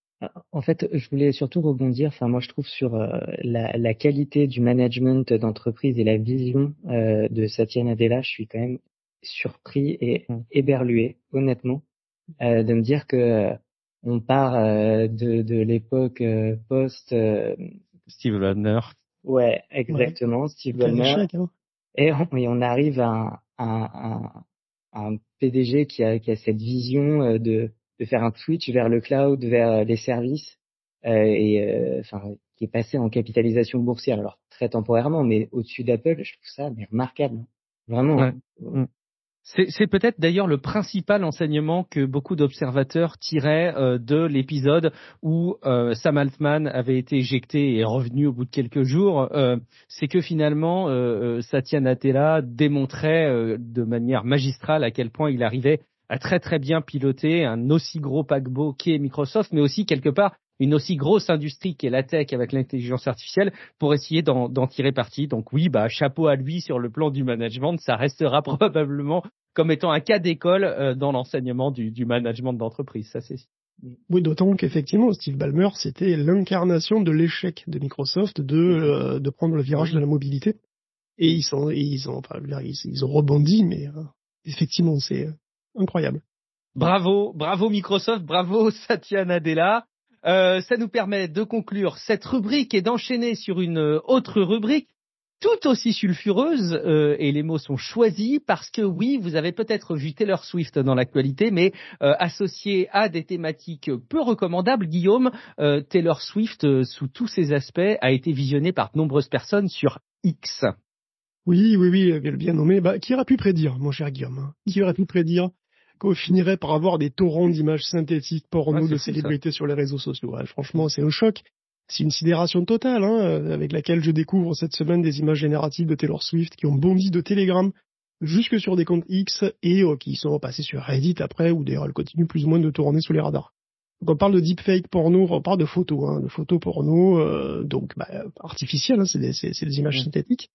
[SPEAKER 3] En fait, je voulais surtout rebondir, enfin moi je trouve sur euh, la, la qualité du management d'entreprise et la vision euh, de Satya Nadella, je suis quand même surpris et éberlué, honnêtement, euh, de me dire que euh, on part euh, de, de l'époque euh, post euh,
[SPEAKER 1] Steve Ballmer.
[SPEAKER 3] Ouais, exactement, ouais. Steve Ballmer. Hein. Et, on, et on arrive à un, un, un, un P D G qui a, qui a cette vision euh, de de faire un switch vers le cloud, vers les services, euh, et enfin euh, qui est passé en capitalisation boursière, alors très temporairement, mais au-dessus d'Apple, je trouve ça mais remarquable, vraiment.
[SPEAKER 1] Ouais. Mmh. C'est, c'est peut-être d'ailleurs le principal enseignement que beaucoup d'observateurs tiraient euh, de l'épisode où euh, Sam Altman avait été éjecté et est revenu au bout de quelques jours. Euh, c'est que finalement, euh, Satya Nadella démontrait euh, de manière magistrale à quel point il arrivait à très très bien piloter un aussi gros paquebot qu'est Microsoft, mais aussi quelque part une aussi grosse industrie qu'est la tech avec l'intelligence artificielle pour essayer d'en, d'en tirer parti. Donc oui, bah chapeau à lui sur le plan du management, ça restera probablement comme étant un cas d'école euh, dans l'enseignement du, du management d'entreprise, ça c'est.
[SPEAKER 2] Oui, d'autant qu'effectivement, Steve Ballmer, c'était l'incarnation de l'échec de Microsoft de euh, de prendre le virage de la mobilité. Et ils sont, et ils ont, enfin, ils, ils ont rebondi, mais euh, effectivement, c'est euh, incroyable.
[SPEAKER 1] Bravo, bravo Microsoft, bravo Satya Nadella. Euh, ça nous permet de conclure cette rubrique et d'enchaîner sur une autre rubrique tout aussi sulfureuse, euh, et les mots sont choisis parce que oui, vous avez peut-être vu Taylor Swift dans l'actualité, mais euh, associé à des thématiques peu recommandables, Guillaume, euh, Taylor Swift, euh, sous tous ses aspects, a été visionné par de nombreuses personnes sur X.
[SPEAKER 2] Oui, oui, oui, bien nommé. Bah, qui aurait pu prédire, mon cher Guillaume, hein, qui aurait pu prédire qu'on finirait par avoir des torrents d'images synthétiques porno ouais, de célébrités ça. Sur les réseaux sociaux. Ouais, franchement, c'est un choc. C'est une sidération totale, hein, avec laquelle je découvre cette semaine des images génératives de Taylor Swift qui ont bondi de Telegram jusque sur des comptes X et euh, qui sont repassés sur Reddit après, où d'ailleurs elles continuent plus ou moins de tourner sous les radars. Donc on parle de deepfake porno, on parle de photos, hein, de photos porno, euh, donc bah, artificielles, hein, c'est, des, c'est, c'est des images mmh. synthétiques.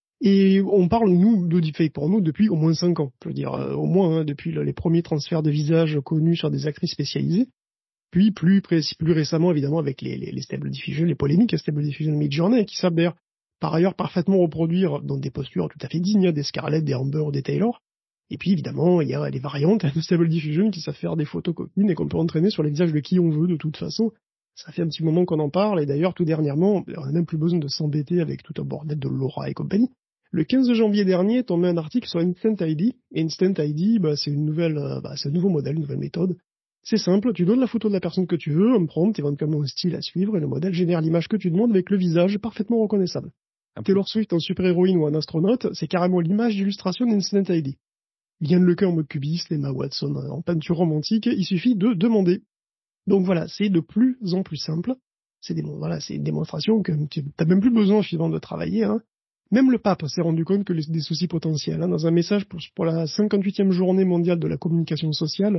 [SPEAKER 2] Et on parle, nous, de deepfake porno depuis au moins cinq ans. Je veux dire, euh, au moins, hein, depuis le, les premiers transferts de visage connus sur des actrices spécialisées. Puis, plus, plus récemment, évidemment, avec les, les, les Stable Diffusion, les polémiques à Stable Diffusion Midjourney, qui savent d'ailleurs, par ailleurs, parfaitement reproduire dans des postures tout à fait dignes, des Scarlett, des Amber ou des Taylor. Et puis, évidemment, il y a les variantes de Stable Diffusion qui savent faire des photos coquines et qu'on peut entraîner sur les visages de qui on veut, de toute façon. Ça fait un petit moment qu'on en parle, et d'ailleurs, tout dernièrement, on n'a même plus besoin de s'embêter avec tout un bordel de Laura et compagnie. Le quinze janvier dernier, tombé un article sur Instant I D. Et Instant I D, bah, c'est une nouvelle, bah, c'est un nouveau modèle, une nouvelle méthode. C'est simple, tu donnes la photo de la personne que tu veux, un prompt, éventuellement un style à suivre, et le modèle génère l'image que tu demandes avec le visage parfaitement reconnaissable. Ah, Taylor Swift en super-héroïne ou en astronaute, c'est carrément l'image d'illustration d'Instant I D. Yann Lequin en mode cubiste, Emma Watson en peinture romantique, il suffit de demander. Donc voilà, c'est de plus en plus simple. C'est des, voilà, c'est une démonstration que tu n'as même plus besoin finalement de travailler, hein. Même le pape s'est rendu compte que les, des soucis potentiels. Hein. Dans un message pour, pour la cinquante-huitième journée mondiale de la communication sociale,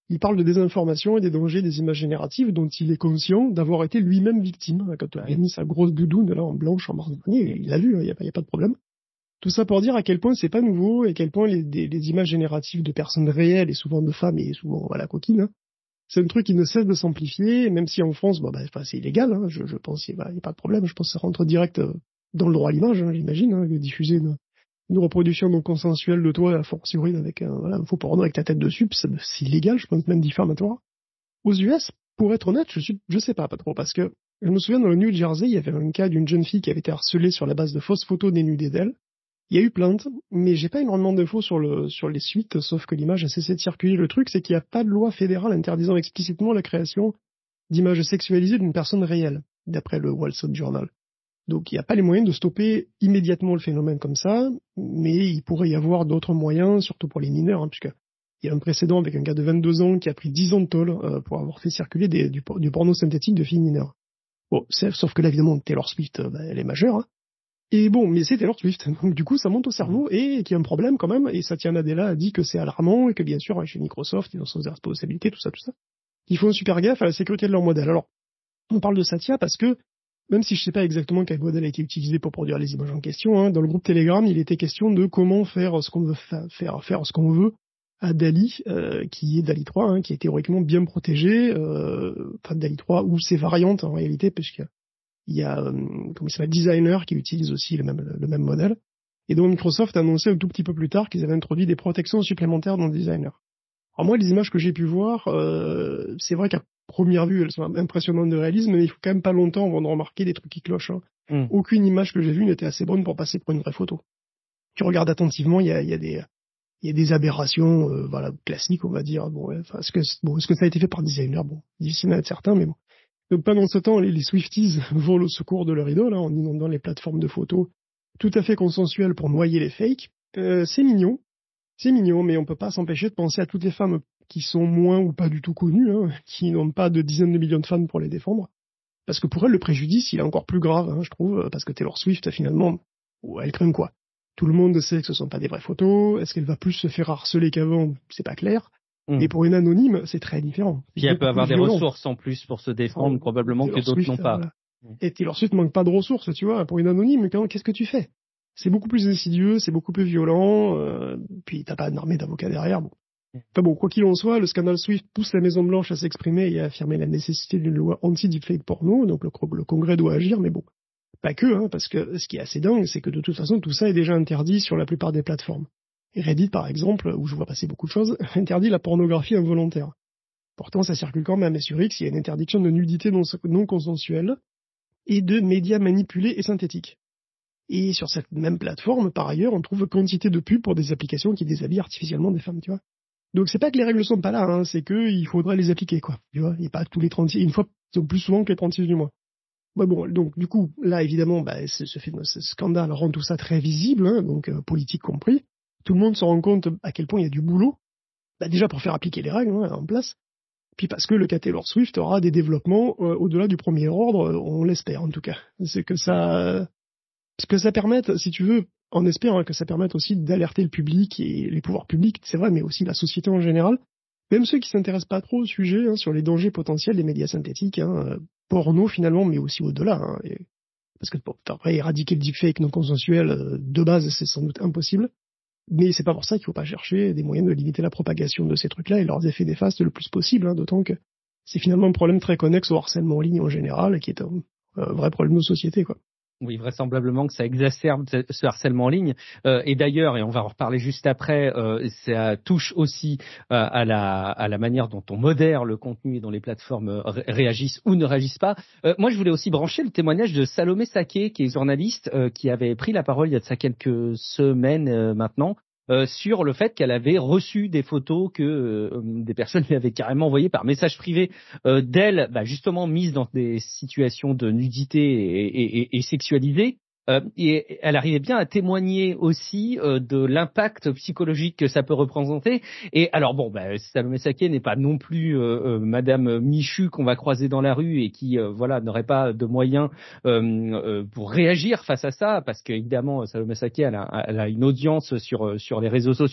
[SPEAKER 2] il parle de désinformation et des dangers des images génératives dont il est conscient d'avoir été lui-même victime. Quand il a mis sa grosse doudoune là en blanche en mars dernier, il l'a vu, il n'y a, a pas de problème. Tout ça pour dire à quel point c'est pas nouveau et à quel point les, des, les images génératives de personnes réelles et souvent de femmes et souvent voilà coquines, hein, c'est un truc qui ne cesse de s'amplifier, même si en France, bon, bah, c'est illégal, hein, je, je pense qu'il n'y a, a pas de problème, je pense que ça rentre direct dans le droit à l'image, hein, j'imagine, hein, de diffuser une, une reproduction non consensuelle de toi, a fortiori avec un, voilà, un faux porno avec ta tête dessus, c'est, c'est illégal, je pense même diffamatoire. Aux U S, pour être honnête, je suis, je sais pas, pas trop, parce que je me souviens dans le New Jersey, il y avait un cas d'une jeune fille qui avait été harcelée sur la base de fausses photos dénudées d'elle. Il y a eu plainte, mais j'ai pas énormément d'infos sur le, sur les suites, sauf que l'image a cessé de circuler. Le truc, c'est qu'il n'y a pas de loi fédérale interdisant explicitement la création d'images sexualisées d'une personne réelle, d'après le Wall Street Journal. Donc il n'y a pas les moyens de stopper immédiatement le phénomène comme ça, mais il pourrait y avoir d'autres moyens, surtout pour les mineurs, hein, puisque il y a un précédent avec un gars de vingt-deux ans qui a pris dix ans de tôle euh, pour avoir fait circuler des, du, du porno synthétique de filles mineures. Bon, sauf que là, évidemment, Taylor Swift, euh, bah, elle est majeure, hein. Et bon, mais c'est Taylor Swift, donc du coup ça monte au cerveau et qu'il y a un problème quand même, et Satya Nadella a dit que c'est alarmant et que bien sûr chez Microsoft ils ont sans responsabilité, tout ça, tout ça. Ils font super gaffe à la sécurité de leur modèle. Alors, on parle de Satya parce que, même si je sais pas exactement quel modèle a été utilisé pour produire les images en question, hein, dans le groupe Telegram il était question de comment faire ce qu'on veut fa- faire, faire ce qu'on veut à DALL-E, euh, qui est DALL-E trois, hein, qui est théoriquement bien protégé, euh, enfin DALL-E trois ou ses variantes en réalité, puisque il y a, euh, comment il s'appelle, Designer qui utilise aussi le même, le même modèle. Et donc Microsoft a annoncé un tout petit peu plus tard qu'ils avaient introduit des protections supplémentaires dans Designer. Alors moi, les images que j'ai pu voir, euh, c'est vrai qu'à première vue, elles sont impressionnantes de réalisme, mais il faut quand même pas longtemps avant de remarquer des trucs qui clochent, hein. Mm. Aucune image que j'ai vue n'était assez bonne pour passer pour une vraie photo. Tu regardes attentivement, il y a, il y a des, il y a des aberrations, euh, voilà, classiques, on va dire. Bon, ouais, enfin, est-ce que, bon, est-ce que ça a été fait par Designer? Bon, difficile à être certain, mais bon. Donc pendant ce temps, les, les Swifties volent au secours de leur idole, hein, en inondant les plateformes de photos tout à fait consensuelles pour noyer les fakes. Euh, c'est mignon, c'est mignon, mais on peut pas s'empêcher de penser à toutes les femmes qui sont moins ou pas du tout connues, hein, qui n'ont pas de dizaines de millions de fans pour les défendre. Parce que pour elles, le préjudice, il est encore plus grave, hein, je trouve, parce que Taylor Swift, finalement, elle craint quoi? Tout le monde sait que ce sont pas des vraies photos. Est-ce qu'elle va plus se faire harceler qu'avant? C'est pas clair. Mmh. Et pour une anonyme, c'est très différent.
[SPEAKER 1] Puis elle peut avoir des violent. ressources en plus pour se défendre, oh, probablement que d'autres n'ont pas. Voilà.
[SPEAKER 2] Et Taylor Swift manque pas de ressources, tu vois. Pour une anonyme, qu'est-ce que tu fais? C'est beaucoup plus insidieux, c'est beaucoup plus violent, euh, puis t'as pas une armée d'avocats derrière. Bon. Enfin bon, quoi qu'il en soit, le scandale Swift pousse la Maison-Blanche à s'exprimer et à affirmer la nécessité d'une loi anti-deepfake porno, donc le, le Congrès doit agir, mais bon, pas que, hein, parce que ce qui est assez dingue, c'est que de toute façon, tout ça est déjà interdit sur la plupart des plateformes. Reddit, par exemple, où je vois passer beaucoup de choses, interdit la pornographie involontaire. Pourtant, ça circule quand même, et sur X, il y a une interdiction de nudité non, non consensuelle et de médias manipulés et synthétiques. Et sur cette même plateforme, par ailleurs, on trouve quantité de pubs pour des applications qui déshabillent artificiellement des femmes, tu vois. Donc c'est pas que les règles sont pas là, hein, c'est que il faudrait les appliquer, quoi, tu vois, et pas tous les trente-six, une fois, plus souvent que les trente-six du mois. Ouais, bon, donc du coup, là, évidemment, bah, ce, ce, ce scandale rend tout ça très visible, hein, donc euh, politique compris. Tout le monde se rend compte à quel point il y a du boulot, bah, déjà pour faire appliquer les règles, hein, en place, puis parce que le cas Taylor Swift aura des développements euh, au-delà du premier ordre, euh, on l'espère en tout cas. C'est que ça, euh, parce que ça permette, si tu veux, on espère hein, que ça permette aussi d'alerter le public et les pouvoirs publics, c'est vrai, mais aussi la société en général, même ceux qui s'intéressent pas trop au sujet, hein, sur les dangers potentiels des médias synthétiques, hein, porno finalement, mais aussi au-delà. Hein, et, parce que bon, après, éradiquer le deepfake non consensuel, euh, de base, c'est sans doute impossible. Mais c'est pas pour ça qu'il faut pas chercher des moyens de limiter la propagation de ces trucs-là et leurs effets néfastes le plus possible, hein, d'autant que c'est finalement un problème très connexe au harcèlement en ligne en général, qui est un, un vrai problème de société, quoi.
[SPEAKER 1] Oui, vraisemblablement que ça exacerbe ce harcèlement en ligne. Euh, et d'ailleurs, et on va en reparler juste après, euh, ça touche aussi euh, à, la, à la manière dont on modère le contenu et dont les plateformes ré- réagissent ou ne réagissent pas. Euh, moi, je voulais aussi brancher le témoignage de Salomé Saké, qui est journaliste, euh, qui avait pris la parole il y a de ça quelques semaines euh, maintenant, Euh, sur le fait qu'elle avait reçu des photos que euh, des personnes lui avaient carrément envoyées par message privé euh, d'elle, bah, justement mises dans des situations de nudité et, et, et, et sexualisées. Euh, et elle arrivait bien à témoigner aussi euh, de l'impact psychologique que ça peut représenter. Et alors bon, bah, Salomé Saké n'est pas non plus euh, euh, Madame Michu qu'on va croiser dans la rue et qui euh, voilà n'aurait pas de moyens euh, euh, pour réagir face à ça, parce qu'évidemment Salomé Saké elle a, elle a une audience sur sur les réseaux sociaux.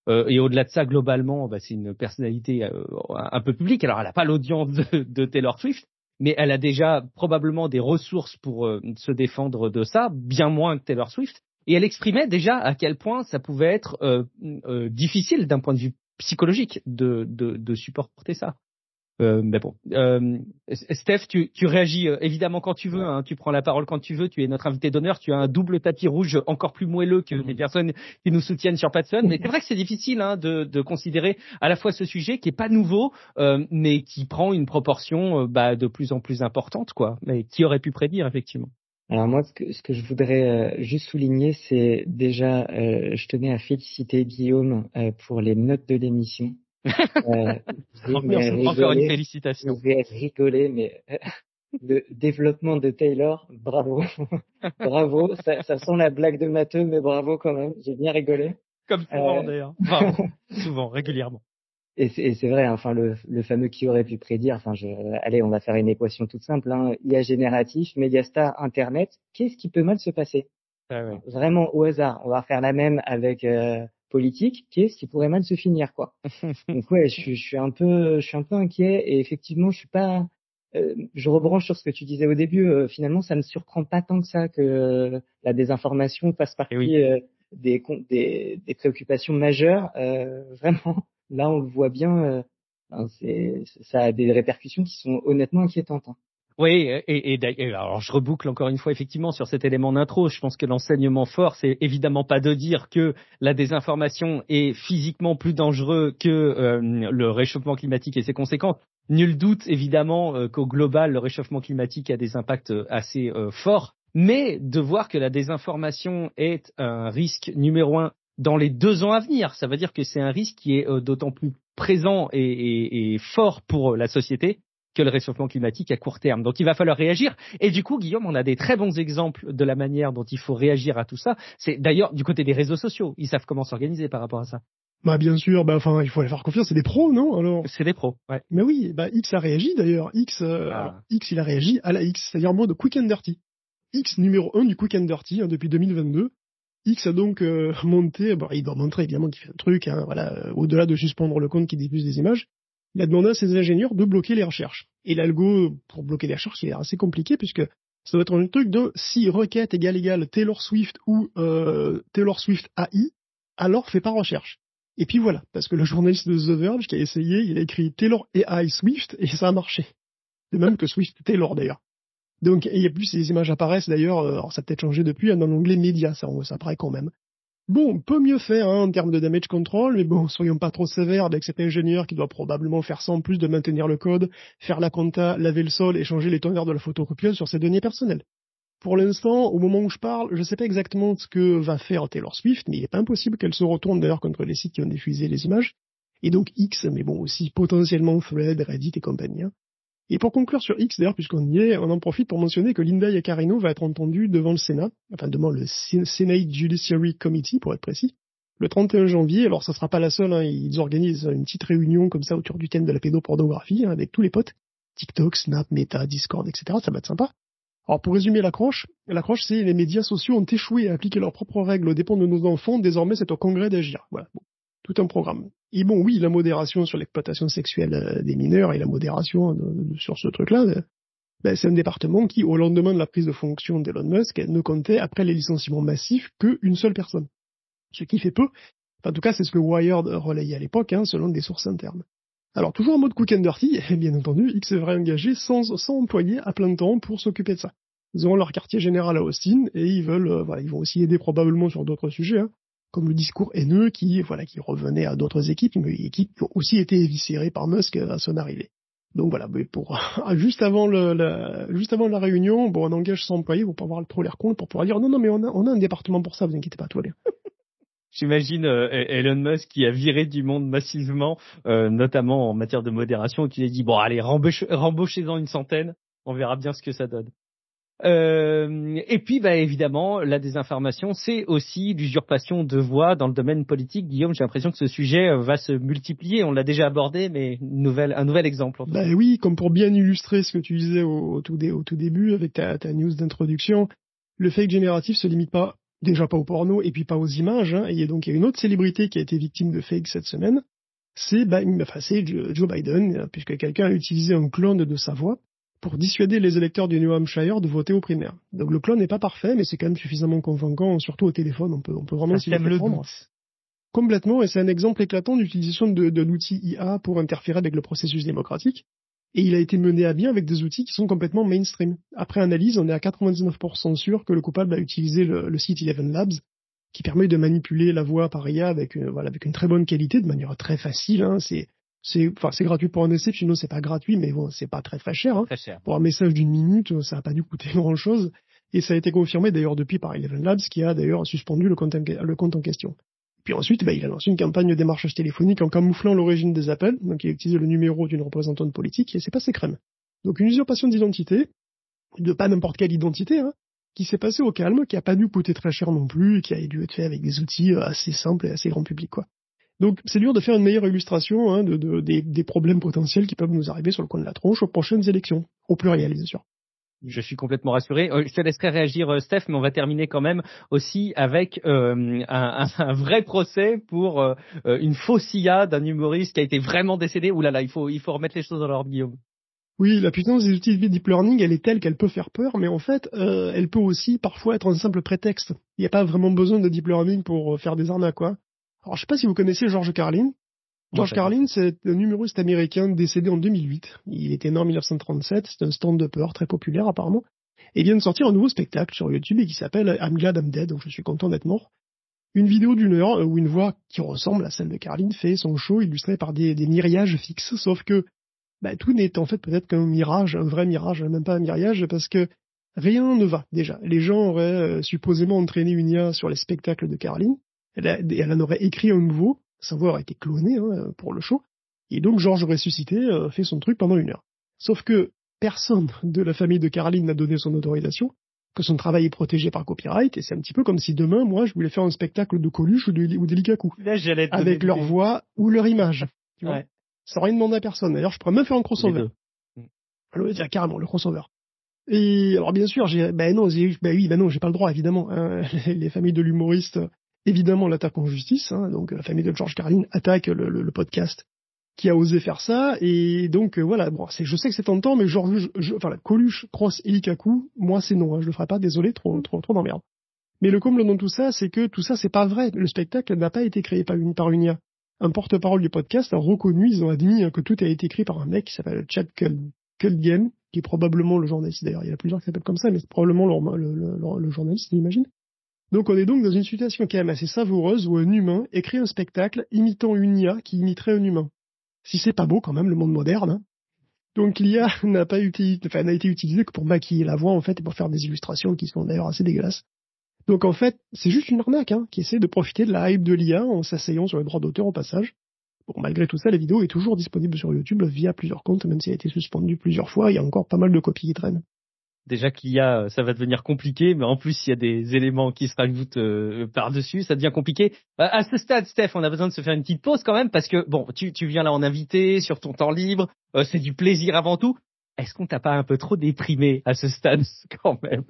[SPEAKER 1] Euh, et au-delà de ça, globalement, bah, c'est une personnalité euh, un peu publique. Alors, elle n'a pas l'audience de, de Taylor Swift, mais elle a déjà probablement des ressources pour euh, se défendre de ça, bien moins que Taylor Swift. Et elle exprimait déjà à quel point ça pouvait être euh, euh, difficile d'un point de vue psychologique de, de, de supporter ça. Euh, mais bon, euh, Steph, tu, tu réagis euh, évidemment quand tu veux, hein, tu prends la parole quand tu veux, tu es notre invité d'honneur, tu as un double tapis rouge encore plus moelleux que les personnes qui nous soutiennent sur Patreon, mais c'est vrai que c'est difficile hein, de, de considérer à la fois ce sujet qui est pas nouveau, euh, mais qui prend une proportion euh, bah, de plus en plus importante, quoi. Mais qui aurait pu prédire effectivement.
[SPEAKER 3] Alors moi, ce que, ce que je voudrais euh, juste souligner, c'est déjà, euh, je tenais à féliciter Guillaume euh, pour les notes de l'émission. Euh,
[SPEAKER 1] Merci, encore une félicitation.
[SPEAKER 3] Vous avez rigolé, mais euh, le développement de Taylor, bravo, bravo. Ça, ça sent la blague de matheux, mais bravo quand même. J'ai bien rigolé.
[SPEAKER 1] Comme souvent euh... d'ailleurs. Enfin, souvent, régulièrement.
[SPEAKER 3] Et c'est, et c'est vrai, enfin le, le fameux qui aurait pu prédire. Enfin, je, allez, on va faire une équation toute simple. Hein. I A génératif, médiastar, Internet. Qu'est-ce qui peut mal se passer?
[SPEAKER 1] Ah ouais.
[SPEAKER 3] Vraiment au hasard. On va faire la même avec euh, politique. Qu'est-ce qui pourrait mal se finir, quoi? Donc ouais, je, je suis un peu, je suis un peu inquiet. Et effectivement, je suis pas. Euh, je rebranche sur ce que tu disais au début. Euh, finalement, ça me surprend pas tant que ça que euh, la désinformation fasse partie oui. euh, des, des, des préoccupations majeures. Euh, vraiment. Là, on le voit bien, euh, c'est, ça a des répercussions qui sont honnêtement inquiétantes. Hein.
[SPEAKER 1] Oui, et, et, et alors je reboucle encore une fois effectivement sur cet élément d'intro. Je pense que l'enseignement fort, c'est évidemment pas de dire que la désinformation est physiquement plus dangereux que euh, le réchauffement climatique et ses conséquences. Nul doute évidemment euh, qu'au global, le réchauffement climatique a des impacts assez euh, forts, mais de voir que la désinformation est un risque numéro un dans les deux ans à venir, ça veut dire que c'est un risque qui est euh, d'autant plus présent et, et, et fort pour la société que le réchauffement climatique à court terme. Donc il va falloir réagir. Et du coup, Guillaume, on a des très bons exemples de la manière dont il faut réagir à tout ça. C'est d'ailleurs du côté des réseaux sociaux. Ils savent comment s'organiser par rapport à ça.
[SPEAKER 2] Bah bien sûr, bah enfin il faut aller faire confiance, c'est des pros, non alors?
[SPEAKER 1] C'est des pros, ouais.
[SPEAKER 2] Mais oui, bah X a réagi d'ailleurs. X, euh, ah. alors, X il a réagi à la X, c'est-à-dire en mode quick and dirty. X numéro un du quick and dirty hein, depuis deux mille vingt-deux. X a donc euh, monté, bon, il doit montrer évidemment qu'il fait un truc, hein, voilà, euh, au-delà de suspendre le compte qui diffuse des images, il a demandé à ses ingénieurs de bloquer les recherches. Et l'algo, pour bloquer les recherches, il est assez compliqué puisque ça doit être un truc de si requête égale égale Taylor Swift ou euh, Taylor Swift A I, alors fais pas recherche. Et puis voilà, parce que le journaliste de The Verge qui a essayé, il a écrit Taylor A I Swift et ça a marché. De même que Swift Taylor d'ailleurs. Donc, il y a plus ces images apparaissent d'ailleurs, alors ça a peut-être changé depuis, hein, dans l'onglet médias, ça, ça apparaît quand même. Bon, on peut mieux faire hein, en termes de damage control, mais bon, soyons pas trop sévères avec cet ingénieur qui doit probablement faire ça en plus de maintenir le code, faire la compta, laver le sol et changer les tonnerres de la photocopieuse sur ses données personnelles. Pour l'instant, au moment où je parle, je sais pas exactement ce que va faire Taylor Swift, mais il est pas impossible qu'elle se retourne d'ailleurs contre les sites qui ont diffusé les images, et donc X, mais bon aussi potentiellement Thread, Reddit et compagnie. Hein. Et pour conclure sur X, d'ailleurs, puisqu'on y est, on en profite pour mentionner que Linda Yaccarino va être entendue devant le Sénat, enfin devant le Senate Judiciary Committee, pour être précis, le trente et un janvier. Alors, ça sera pas la seule, hein, ils organisent une petite réunion comme ça autour du thème de la pédopornographie, hein, avec tous les potes, TikTok, Snap, Meta, Discord, et cetera. Ça va être sympa. Alors, pour résumer l'accroche, l'accroche, c'est les médias sociaux ont échoué à appliquer leurs propres règles aux dépens de nos enfants, désormais c'est au Congrès d'agir. Voilà, bon, tout un programme. Et bon, oui, la modération sur l'exploitation sexuelle des mineurs et la modération de, de, sur ce truc-là, ben, c'est un département qui, au lendemain de la prise de fonction d'Elon Musk, ne comptait, après les licenciements massifs, qu'une seule personne. Ce qui fait peu. Enfin, en tout cas, c'est ce que Wired relayait à l'époque, hein, selon des sources internes. Alors, toujours en mode quick and dirty, et bien entendu, X devrait engager cent employés à plein temps pour s'occuper de ça. Ils auront leur quartier général à Austin, et ils veulent, euh, voilà, ils vont aussi aider probablement sur d'autres sujets, hein, comme le discours haineux qui, voilà, qui revenait à d'autres équipes, mais équipes qui ont aussi été éviscérées par Musk à son arrivée. Donc voilà, mais pour, juste avant le, la, juste avant la réunion, bon, on engage cent employés pour pas avoir trop l'air con, pour pouvoir dire non, non, mais on a, on a un département pour ça, vous inquiétez pas, tout va bien.
[SPEAKER 1] J'imagine euh, Elon Musk qui a viré du monde massivement, euh, notamment en matière de modération, qui a dit bon allez rembauche, rembauchez-en une centaine, on verra bien ce que ça donne. Euh, et puis bah évidemment la désinformation, c'est aussi l'usurpation de voix dans le domaine politique. Guillaume, j'ai l'impression que ce sujet va se multiplier. On l'a déjà abordé, mais une nouvelle, un nouvel exemple.
[SPEAKER 2] Bah oui, comme pour bien illustrer ce que tu disais au, au, tout, dé, au tout début avec ta, ta news d'introduction, le fake génératif se limite pas déjà pas au porno et puis pas aux images. Hein. Et donc il y a une autre célébrité qui a été victime de fake cette semaine, c'est, bah, enfin, c'est Joe Biden, puisque quelqu'un a utilisé un clone de sa voix pour dissuader les électeurs du New Hampshire de voter aux primaires. Donc le clone n'est pas parfait, mais c'est quand même suffisamment convaincant, surtout au téléphone, on peut, on peut vraiment s'y prendre. Complètement, et c'est un exemple éclatant d'utilisation de, de l'outil I A pour interférer avec le processus démocratique. Et il a été mené à bien avec des outils qui sont complètement mainstream. Après analyse, on est à quatre-vingt-dix-neuf pour cent sûr que le coupable a utilisé le, le site Eleven Labs, qui permet de manipuler la voix par I A avec, euh, voilà, avec une très bonne qualité, de manière très facile. Hein. C'est, c'est, enfin, c'est gratuit pour un essai, sinon c'est pas gratuit, mais bon, c'est pas très très cher. Hein.
[SPEAKER 1] Très cher.
[SPEAKER 2] Pour un message d'une minute, ça a pas dû coûter grand chose. Et ça a été confirmé d'ailleurs depuis par Eleven Labs, qui a d'ailleurs suspendu le compte, le compte en question. Puis ensuite, bah, il a lancé une campagne de démarchage téléphonique en camouflant l'origine des appels. Donc il a utilisé le numéro d'une représentante politique et c'est passé crème. Donc une usurpation d'identité, de pas n'importe quelle identité, hein, qui s'est passée au calme, qui a pas dû coûter très cher non plus, qui a dû être fait avec des outils assez simples et assez grand public, quoi. Donc c'est dur de faire une meilleure illustration hein, de, de, des, des problèmes potentiels qui peuvent nous arriver sur le coin de la tronche aux prochaines élections, au pluriel, bien sûr.
[SPEAKER 1] Je suis complètement rassuré. Je te laisserai réagir, Steph, mais on va terminer quand même aussi avec euh, un, un, un vrai procès pour euh, une fausse I A d'un humoriste qui a été vraiment décédé. Ouh là là, il faut, il faut remettre les choses dans l'ordre, Guillaume.
[SPEAKER 2] Oui, la puissance des outils de deep learning, elle est telle qu'elle peut faire peur, mais en fait, euh, elle peut aussi parfois être un simple prétexte. Il n'y a pas vraiment besoin de deep learning pour faire des arnaques, quoi. Alors, je sais pas si vous connaissez George Carlin. George ouais, Carlin, c'est un humoriste américain décédé en deux mille huit. Il était né en mille neuf cent trente-sept, c'est un stand-upper très populaire apparemment. Et il vient de sortir un nouveau spectacle sur YouTube et qui s'appelle I'm Glad I'm Dead, donc je suis content d'être mort. Une vidéo d'une heure où une voix qui ressemble à celle de Carlin fait son show illustré par des, des miriages fixes, sauf que bah, tout n'est en fait peut-être qu'un mirage, un vrai mirage, même pas un mirage, parce que rien ne va déjà. Les gens auraient euh, supposément entraîné une I A sur les spectacles de Carlin, elle, a, elle en aurait écrit un nouveau, sa voix aurait été clonée hein, pour le show, et donc Georges ressuscité euh, fait son truc pendant une heure. Sauf que personne de la famille de Carlin n'a donné son autorisation, que son travail est protégé par copyright, et c'est un petit peu comme si demain, moi, je voulais faire un spectacle de Coluche ou de, ou de Likaku,
[SPEAKER 1] là,
[SPEAKER 2] avec leur des... voix ou leur image. Tu vois ouais. Ça n'aurait rien demandé à personne. D'ailleurs, je pourrais même faire un crossover. Alors, dire carrément, le crossover. Et alors, bien sûr, j'ai, ben non, j'ai, ben oui, ben non, j'ai pas le droit, évidemment. Hein. Les, les familles de l'humoriste, évidemment, l'attaquent en justice. Hein. Donc, la famille de George Carlin attaque le, le, le podcast qui a osé faire ça, et donc euh, voilà, bon, c'est, je sais que c'est tentant, mais genre, je, je, enfin, la Coluche, Cross et Likaku, moi c'est non, hein, je le ferai pas, désolé, trop, trop, trop d'emmerde. Mais le comble dans tout ça, c'est que tout ça, c'est pas vrai. Le spectacle n'a pas été créé par une, par une I A. Un porte-parole du podcast a reconnu, ils ont admis hein, que tout a été écrit par un mec qui s'appelle Chad Kultgen, qui est probablement le journaliste, d'ailleurs, il y en a plusieurs qui s'appellent comme ça, mais c'est probablement le, le, le, le journaliste, j'imagine. Donc on est donc dans une situation quand même assez savoureuse où un humain écrit un spectacle imitant une I A qui imiterait un humain. Si c'est pas beau quand même, le monde moderne. Hein. Donc l'I A n'a pas utilisé, enfin, n'a été utilisée que pour maquiller la voix en fait et pour faire des illustrations qui sont d'ailleurs assez dégueulasses. Donc en fait, c'est juste une arnaque hein, qui essaie de profiter de la hype de l'I A en s'asseyant sur les droits d'auteur au passage. Bon, malgré tout ça, la vidéo est toujours disponible sur YouTube via plusieurs comptes, même si elle a été suspendue plusieurs fois, il y a encore pas mal de copies qui traînent.
[SPEAKER 1] Déjà que l'I A, ça va devenir compliqué, mais en plus, il y a des éléments qui se rajoutent euh, par-dessus, ça devient compliqué. Euh, à ce stade, Steph, on a besoin de se faire une petite pause quand même, parce que, bon, tu, tu viens là en invité, sur ton temps libre, euh, c'est du plaisir avant tout. Est-ce qu'on t'a pas un peu trop déprimé à ce stade quand même?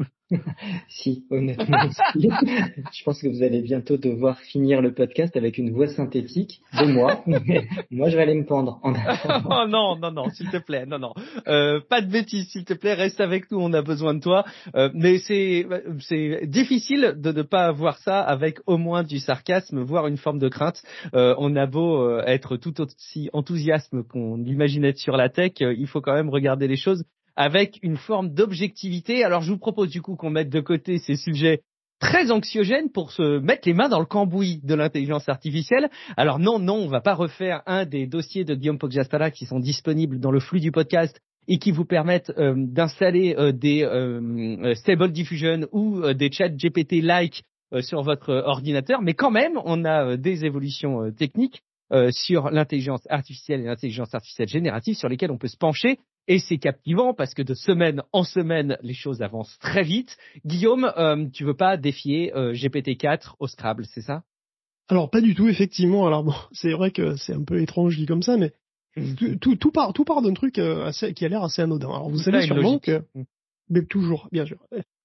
[SPEAKER 3] Si, honnêtement, si. Je pense que vous allez bientôt devoir finir le podcast avec une voix synthétique de moi. Mais moi, je vais aller me pendre.
[SPEAKER 1] Oh non, non, non, s'il te plaît, non, non. Euh, pas de bêtises, s'il te plaît, reste avec nous, on a besoin de toi. Euh, mais c'est, c'est difficile de ne pas voir ça avec au moins du sarcasme, voire une forme de crainte. Euh, on a beau euh, être tout aussi enthousiasme qu'on l'imaginait être sur la tech, euh, il faut quand même regarder les choses avec une forme d'objectivité. Alors je vous propose du coup qu'on mette de côté ces sujets très anxiogènes pour se mettre les mains dans le cambouis de l'intelligence artificielle. Alors non, non, on va pas refaire un des dossiers de Guillaume Poggiastara qui sont disponibles dans le flux du podcast et qui vous permettent euh, d'installer euh, des euh, Stable Diffusion ou euh, des chats G P T-like euh, sur votre ordinateur. Mais quand même, on a euh, des évolutions euh, techniques euh, sur l'intelligence artificielle et l'intelligence artificielle générative sur lesquelles on peut se pencher. Et c'est captivant parce que de semaine en semaine, les choses avancent très vite. Guillaume, euh, tu veux pas défier euh, G P T quatre au Scrabble, c'est ça?
[SPEAKER 2] Alors pas du tout, effectivement. Alors bon, c'est vrai que c'est un peu étrange dit comme ça, mais tout, tout, tout part, tout part d'un truc euh, assez, qui a l'air assez anodin. Alors vous savez sûrement que, mais toujours, bien sûr.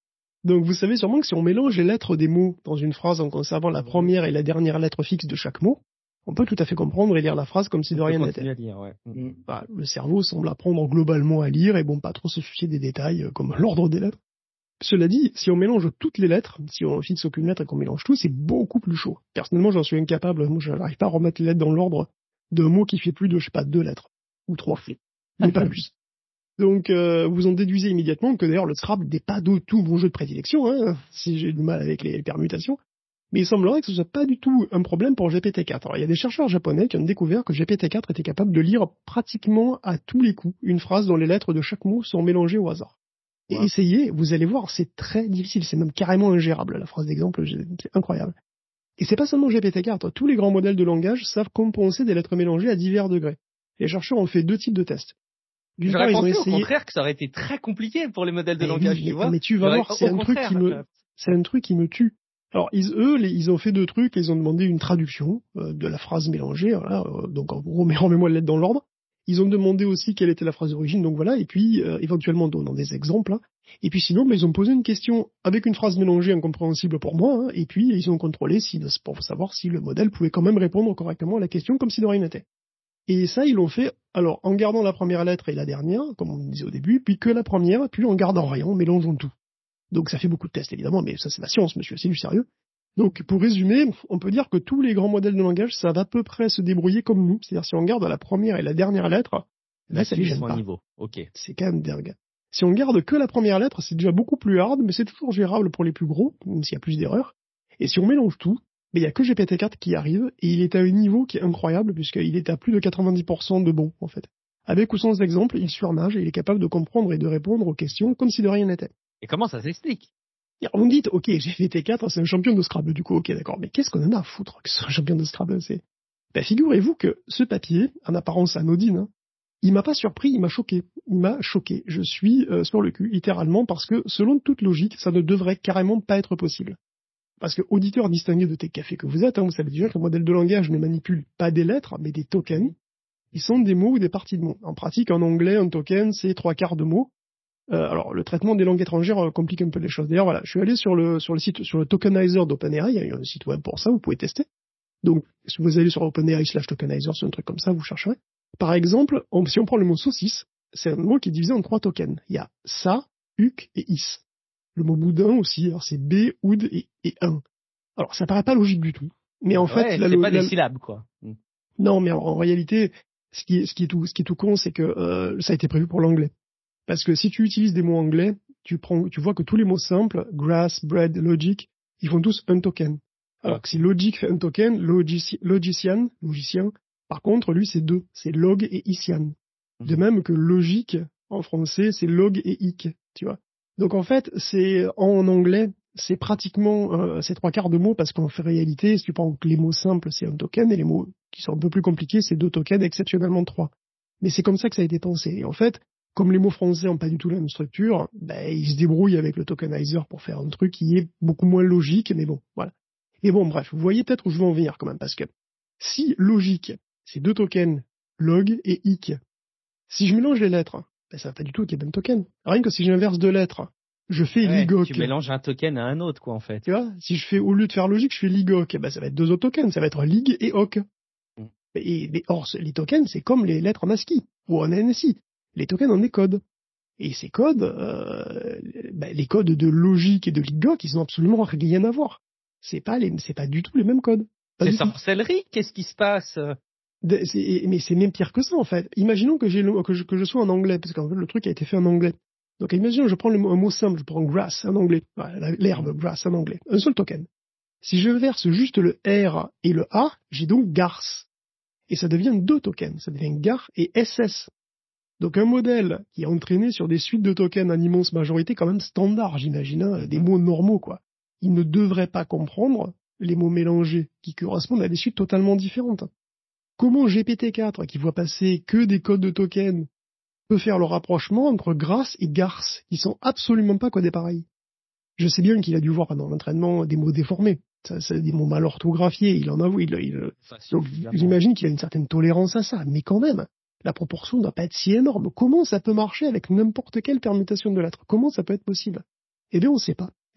[SPEAKER 2] Donc vous savez sûrement que si on mélange les lettres des mots dans une phrase en conservant la première et la dernière lettre fixe de chaque mot, on peut tout à fait comprendre et lire la phrase comme si de rien n'était.
[SPEAKER 1] Ouais.
[SPEAKER 2] Mmh. Bah, le cerveau semble apprendre globalement à lire et bon, pas trop se soucier des détails euh, comme l'ordre des lettres. Cela dit, si on mélange toutes les lettres, si on fixe aucune lettre et qu'on mélange tout, c'est beaucoup plus chaud. Personnellement, j'en suis incapable. Moi, je n'arrive pas à remettre les lettres dans l'ordre d'un mot qui fait plus de, je sais pas, deux lettres ou trois, mais pas plus. Donc, euh, vous en déduisez immédiatement que d'ailleurs le Scrabble n'est pas du tout mon jeu de prédilection, hein, si j'ai du mal avec les permutations. Mais il semblerait que ce soit pas du tout un problème pour G P T quatre. Alors, il y a des chercheurs japonais qui ont découvert que G P T quatre était capable de lire pratiquement à tous les coups une phrase dont les lettres de chaque mot sont mélangées au hasard. Et wow. Essayez, vous allez voir, c'est très difficile, c'est même carrément ingérable, la phrase d'exemple, c'est incroyable. Et c'est pas seulement G P T quatre, tous les grands modèles de langage savent compenser des lettres mélangées à divers degrés. Les chercheurs ont fait deux types de tests.
[SPEAKER 1] J'aurais pensé essayé... au contraire que ça aurait été très compliqué pour les modèles de mais langage,
[SPEAKER 2] oui,
[SPEAKER 1] tu vois.
[SPEAKER 2] Mais tu vas voir, c'est un truc qui me, c'est un truc qui me tue. Alors, ils, eux, les, ils ont fait deux trucs. Ils ont demandé une traduction euh, de la phrase mélangée. Voilà, euh, donc, en gros, remets-moi les lettres dans l'ordre. Ils ont demandé aussi quelle était la phrase d'origine. Donc voilà. Et puis, euh, éventuellement, donnant des exemples. Hein. Et puis, sinon, bah, ils ont posé une question avec une phrase mélangée incompréhensible pour moi. Hein, et puis, ils ont contrôlé si, pour savoir si le modèle pouvait quand même répondre correctement à la question comme si de rien n'était. Et ça, ils l'ont fait, alors, en gardant la première lettre et la dernière, comme on disait au début, puis que la première, puis en gardant rien, en mélangeant tout. Donc ça fait beaucoup de tests, évidemment, mais ça c'est la science, monsieur, c'est du sérieux. Donc pour résumer, on peut dire que tous les grands modèles de langage savent à peu près se débrouiller comme nous. C'est-à-dire si on garde la première et la dernière lettre, là ça les gêne pas.
[SPEAKER 1] Niveau. Okay.
[SPEAKER 2] C'est quand même dingue. Si on garde que la première lettre, c'est déjà beaucoup plus hard, mais c'est toujours gérable pour les plus gros, même s'il y a plus d'erreurs. Et si on mélange tout, il y a que G P T quatre qui arrive, et il est à un niveau qui est incroyable, puisqu'il est à plus de quatre-vingt-dix pour cent de bon, en fait. Avec ou sans exemple, il surnage et il est capable de comprendre et de répondre aux questions comme si de rien n'était.
[SPEAKER 1] Et comment ça s'explique?
[SPEAKER 2] Vous me dites, ok, G P T quatre, c'est un champion de Scrabble, du coup, ok, d'accord, mais qu'est-ce qu'on en a à foutre que ce soit un champion de Scrabble, c'est... Ben, figurez-vous que ce papier, en apparence anodine, hein, il m'a pas surpris, il m'a choqué. Il m'a choqué. Je suis euh, sur le cul, littéralement, parce que, selon toute logique, ça ne devrait carrément pas être possible. Parce que, auditeur distingué de Tech Café que vous êtes, hein, vous savez déjà que le modèle de langage ne manipule pas des lettres, mais des tokens. Ils sont des mots ou des parties de mots. En pratique, en anglais, un token, c'est trois quarts de mots. Euh, alors, le traitement des langues étrangères euh, complique un peu les choses. D'ailleurs, voilà, je suis allé sur le, sur le site, sur le tokenizer d'OpenAI, il y a un site web pour ça, vous pouvez tester. Donc, si vous allez sur OpenAI slash tokenizer, c'est un truc comme ça, vous chercherez. Par exemple, on, si on prend le mot saucisse, c'est un mot qui est divisé en trois tokens. Il y a sa, uk et is. Le mot boudin aussi, alors c'est b, oud et, et un. Alors, ça paraît pas logique du tout. Mais en
[SPEAKER 1] ouais,
[SPEAKER 2] fait,
[SPEAKER 1] la, c'est la, pas la, des syllabes, quoi.
[SPEAKER 2] Non, mais en, en réalité, ce qui est, ce qui est tout, ce qui est tout con, c'est que euh, ça a été prévu pour l'anglais. Parce que si tu utilises des mots anglais, tu prends, tu vois que tous les mots simples, grass, bread, logic, ils font tous un token. Alors que si logic fait un token, logici, logician, logicien, par contre, lui, c'est deux. C'est log et isian. De même que logique, en français, c'est log et ic, tu vois. Donc en fait, c'est, en anglais, c'est pratiquement, euh, ces trois quarts de mots, parce qu'en réalité, si tu prends les mots simples, c'est un token, et les mots qui sont un peu plus compliqués, c'est deux tokens, exceptionnellement trois. Mais c'est comme ça que ça a été pensé. Et en fait, comme les mots français n'ont pas du tout la même structure, ben, ils se débrouillent avec le tokenizer pour faire un truc qui est beaucoup moins logique, mais bon, voilà. Et bon, bref, vous voyez peut-être où je veux en venir quand même, parce que si logique, c'est deux tokens, log et ic, si je mélange les lettres, ben, ça va pas du tout qu'il y ait le même token. Rien que si j'inverse deux lettres, je fais
[SPEAKER 1] ouais,
[SPEAKER 2] ligoc.
[SPEAKER 1] Tu mélanges un token à un autre, quoi, en fait.
[SPEAKER 2] Tu vois, si je fais, au lieu de faire logique, je fais ligoc, ben, ça va être deux autres tokens, ça va être lig et oc. Mm. Et, et, or, les tokens, c'est comme les lettres en ASCII, ou en N S I. Les tokens ont des codes. Et ces codes, euh, ben, les codes de logique et de ligoc, ils ont absolument rien à voir. C'est pas les, c'est pas du tout les mêmes codes. Pas
[SPEAKER 1] c'est sorcellerie, qu'est-ce qui se passe?
[SPEAKER 2] de, c'est, Mais c'est même pire que ça, en fait. Imaginons que j'ai le, que je, que je sois en anglais, parce qu'en fait, le truc a été fait en anglais. Donc, imaginons, je prends le mot, un mot simple, je prends grass en anglais. Voilà, l'herbe, grass en anglais. Un seul token. Si je verse juste le R et le A, j'ai donc garce. Et ça devient deux tokens. Ça devient gar et S S. Donc un modèle qui est entraîné sur des suites de tokens en immense majorité, quand même standard, j'imagine, hein, des mots normaux, quoi. Il ne devrait pas comprendre les mots mélangés, qui correspondent à des suites totalement différentes. Comment G P T quatre, qui voit passer que des codes de tokens, peut faire le rapprochement entre grass et garce, qui sont absolument pas codés pareil? Je sais bien qu'il a dû voir pendant l'entraînement des mots déformés, ça, c'est des mots mal orthographiés, il en avoue, il, il, donc j'imagine qu'il a une certaine tolérance à ça, mais quand même, la proportion ne doit pas être si énorme. Comment ça peut marcher avec n'importe quelle permutation de lettres? Comment ça peut être possible? Eh bien, on ne sait pas.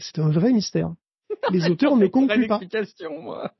[SPEAKER 2] C'est un vrai mystère. Les auteurs ne concluent pas.
[SPEAKER 1] Moi.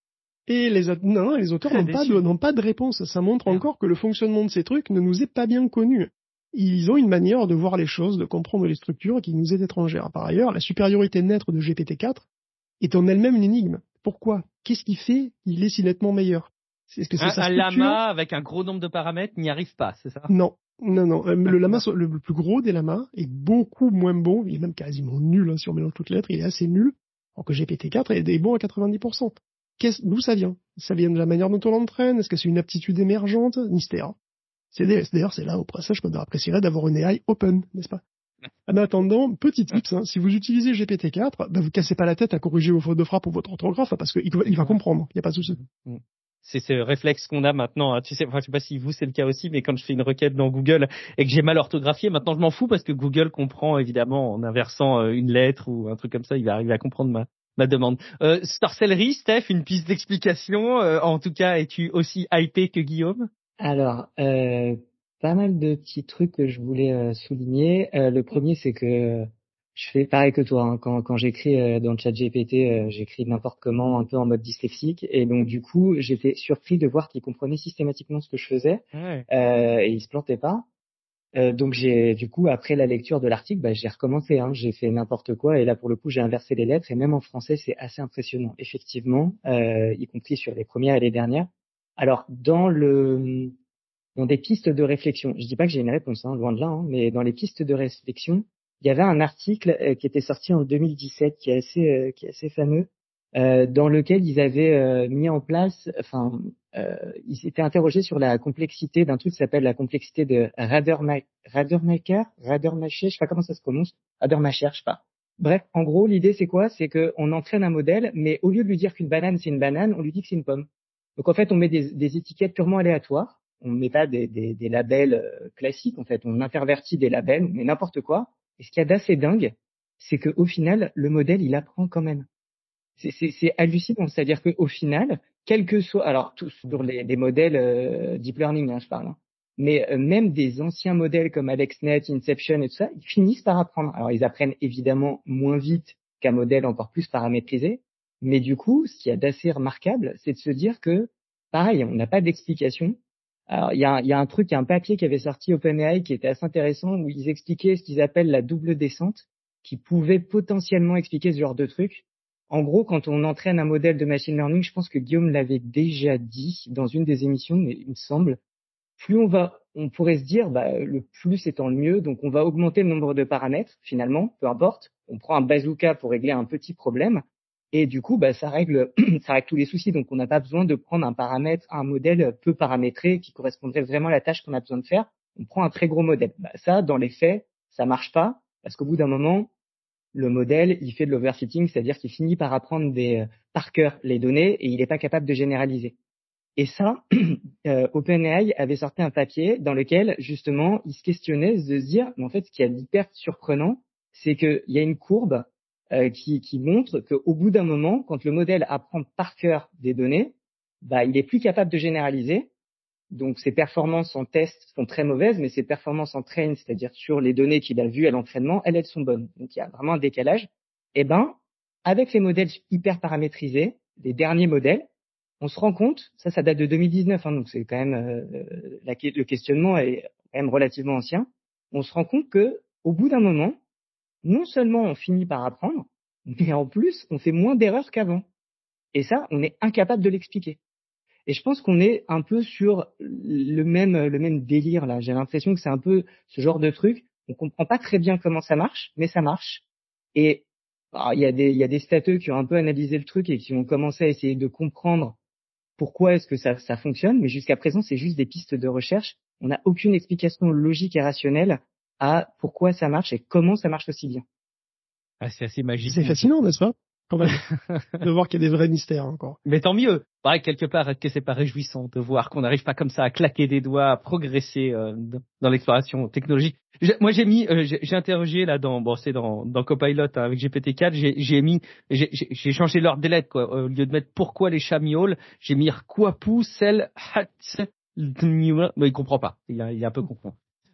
[SPEAKER 2] Et les, non, non, les auteurs n'ont pas, de, n'ont pas de réponse. Ça montre encore que le fonctionnement de ces trucs ne nous est pas bien connu. Ils ont une manière de voir les choses, de comprendre les structures qui nous est étrangère. Par ailleurs, la supériorité nette de G P T quatre est en elle-même une énigme. Pourquoi? Qu'est-ce qui fait qu'il est si nettement meilleur? Est-ce que c'est
[SPEAKER 1] un,
[SPEAKER 2] sa
[SPEAKER 1] un
[SPEAKER 2] structure?
[SPEAKER 1] lama avec un gros nombre de paramètres n'y arrive pas, c'est ça?
[SPEAKER 2] Non. Non, non. Le lama, le plus gros des lamas est beaucoup moins bon. Il est même quasiment nul, hein, si on mélange toutes les lettres. Il est assez nul. Alors que G P T quatre est bon à quatre-vingt-dix pour cent. Qu'est-ce, d'où ça vient? Ça vient de la manière dont on l'entraîne? Est-ce que c'est une aptitude émergente? Mystère. C'est d'ailleurs, c'est là, au passage, qu'on apprécierait d'avoir une A I open, n'est-ce pas? En attendant, petit tips, hein, si vous utilisez G P T quatre, ben vous cassez pas la tête à corriger vos fautes de frappe ou votre orthographe, parce qu'il il va comprendre. Il n'y a pas de souci.
[SPEAKER 1] C'est ce réflexe qu'on a maintenant. Hein. Tu sais, enfin, je sais pas si vous c'est le cas aussi, mais quand je fais une requête dans Google et que j'ai mal orthographié, maintenant je m'en fous parce que Google comprend évidemment en inversant une lettre ou un truc comme ça, il va arriver à comprendre ma ma demande. Euh, sorcellerie, Steph, une piste d'explication. Euh, en tout cas, es-tu aussi hypé que Guillaume?
[SPEAKER 3] Alors, euh, pas mal de petits trucs que je voulais euh, souligner. Euh, le premier, c'est que je fais pareil que toi. Hein. Quand, quand j'écris euh, dans le chat G P T, euh, j'écris n'importe comment, un peu en mode dyslexique. Et donc, du coup, j'étais surpris de voir qu'il comprenait systématiquement ce que je faisais.
[SPEAKER 1] Ouais.
[SPEAKER 3] Euh, et il se plantait pas. Euh, donc j'ai du coup après la lecture de l'article, bah, j'ai recommencé, hein, j'ai fait n'importe quoi et là pour le coup j'ai inversé les lettres et même en français c'est assez impressionnant effectivement, euh, y compris sur les premières et les dernières. Alors dans le dans des pistes de réflexion, je dis pas que j'ai une réponse, hein, loin de là, hein, mais dans les pistes de réflexion, il y avait un article euh, qui était sorti en deux mille dix-sept qui est assez euh, qui est assez fameux, euh, dans lequel ils avaient euh, mis en place, enfin Euh, il s'était interrogé sur la complexité d'un truc qui s'appelle la complexité de Rademacher, Rademacher, Rademacher, je sais pas comment ça se prononce, Rademacher, je sais pas. Bref, en gros, l'idée c'est quoi? C'est qu'on entraîne un modèle, mais au lieu de lui dire qu'une banane c'est une banane, on lui dit que c'est une pomme. Donc en fait, on met des, des étiquettes purement aléatoires, on met pas des, des, des labels euh, classiques, en fait, on intervertit des labels, on met n'importe quoi. Et ce qu'il y a d'assez dingue, c'est qu'au final, le modèle il apprend quand même. C'est, c'est, c'est hallucinant, c'est-à-dire qu'au final, quel que soit, alors tous sur les, les modèles euh, deep learning, hein, je parle, hein, mais euh, même des anciens modèles comme AlexNet, Inception et tout ça, ils finissent par apprendre. Alors ils apprennent évidemment moins vite qu'un modèle encore plus paramétrisé, mais du coup, ce qu'il y a d'assez remarquable, c'est de se dire que, pareil, on n'a pas d'explication. Alors il y a, il y a un truc, il y a un papier qui avait sorti OpenAI qui était assez intéressant où ils expliquaient ce qu'ils appellent la double descente, qui pouvait potentiellement expliquer ce genre de truc. En gros, quand on entraîne un modèle de machine learning, je pense que Guillaume l'avait déjà dit dans une des émissions, mais il me semble, plus on va, on pourrait se dire, bah, le plus étant le mieux, donc on va augmenter le nombre de paramètres, finalement, peu importe. On prend un bazooka pour régler un petit problème, et du coup, bah, ça règle, ça règle tous les soucis. Donc, on n'a pas besoin de prendre un paramètre, un modèle peu paramétré qui correspondrait vraiment à la tâche qu'on a besoin de faire. On prend un très gros modèle. Bah, ça, dans les faits, ça marche pas, parce qu'au bout d'un moment, le modèle, il fait de l'overfitting, c'est-à-dire qu'il finit par apprendre des, euh, par cœur les données et il n'est pas capable de généraliser. Et ça, euh, OpenAI avait sorti un papier dans lequel, justement, il se questionnait de se dire, mais en fait, ce qui est hyper surprenant, c'est qu'il y a une courbe euh, qui, qui montre qu'au bout d'un moment, quand le modèle apprend par cœur des données, bah, il est plus capable de généraliser. Donc, ses performances en test sont très mauvaises, mais ses performances en train, c'est-à-dire sur les données qu'il a vues à l'entraînement, elles, elles sont bonnes. Donc, il y a vraiment un décalage. Eh ben, avec les modèles hyper paramétrisés, les derniers modèles, on se rend compte, ça, ça date de deux mille dix-neuf, hein, donc c'est quand même, euh, la, le questionnement est quand même relativement ancien. On se rend compte que, au bout d'un moment, non seulement on finit par apprendre, mais en plus, on fait moins d'erreurs qu'avant. Et ça, on est incapable de l'expliquer. Et je pense qu'on est un peu sur le même le même délire là. J'ai l'impression que c'est un peu ce genre de truc. On comprend pas très bien comment ça marche, mais ça marche. Et il y a des il y a des stateux qui ont un peu analysé le truc et qui ont commencé à essayer de comprendre pourquoi est-ce que ça ça fonctionne. Mais jusqu'à présent, c'est juste des pistes de recherche. On n'a aucune explication logique et rationnelle à pourquoi ça marche et comment ça marche aussi bien.
[SPEAKER 1] Ah, c'est assez magique.
[SPEAKER 2] C'est fascinant, n'est-ce pas? Quand même, de voir qu'il y a des vrais mystères encore.
[SPEAKER 1] Mais tant mieux. Pareil, quelque part, que c'est pas réjouissant de voir qu'on n'arrive pas comme ça à claquer des doigts, à progresser euh, dans l'exploration technologique. J'ai, moi, j'ai mis, euh, j'ai, j'ai interrogé là dans, bon, c'est dans, dans Copilot hein, avec G P T quatre, j'ai, j'ai mis, j'ai, j'ai changé l'ordre des lettres quoi. Au lieu de mettre pourquoi les chats miaulent, j'ai mis quoi pou, sel, hat, mais il comprend pas. Il est, il est un peu confond.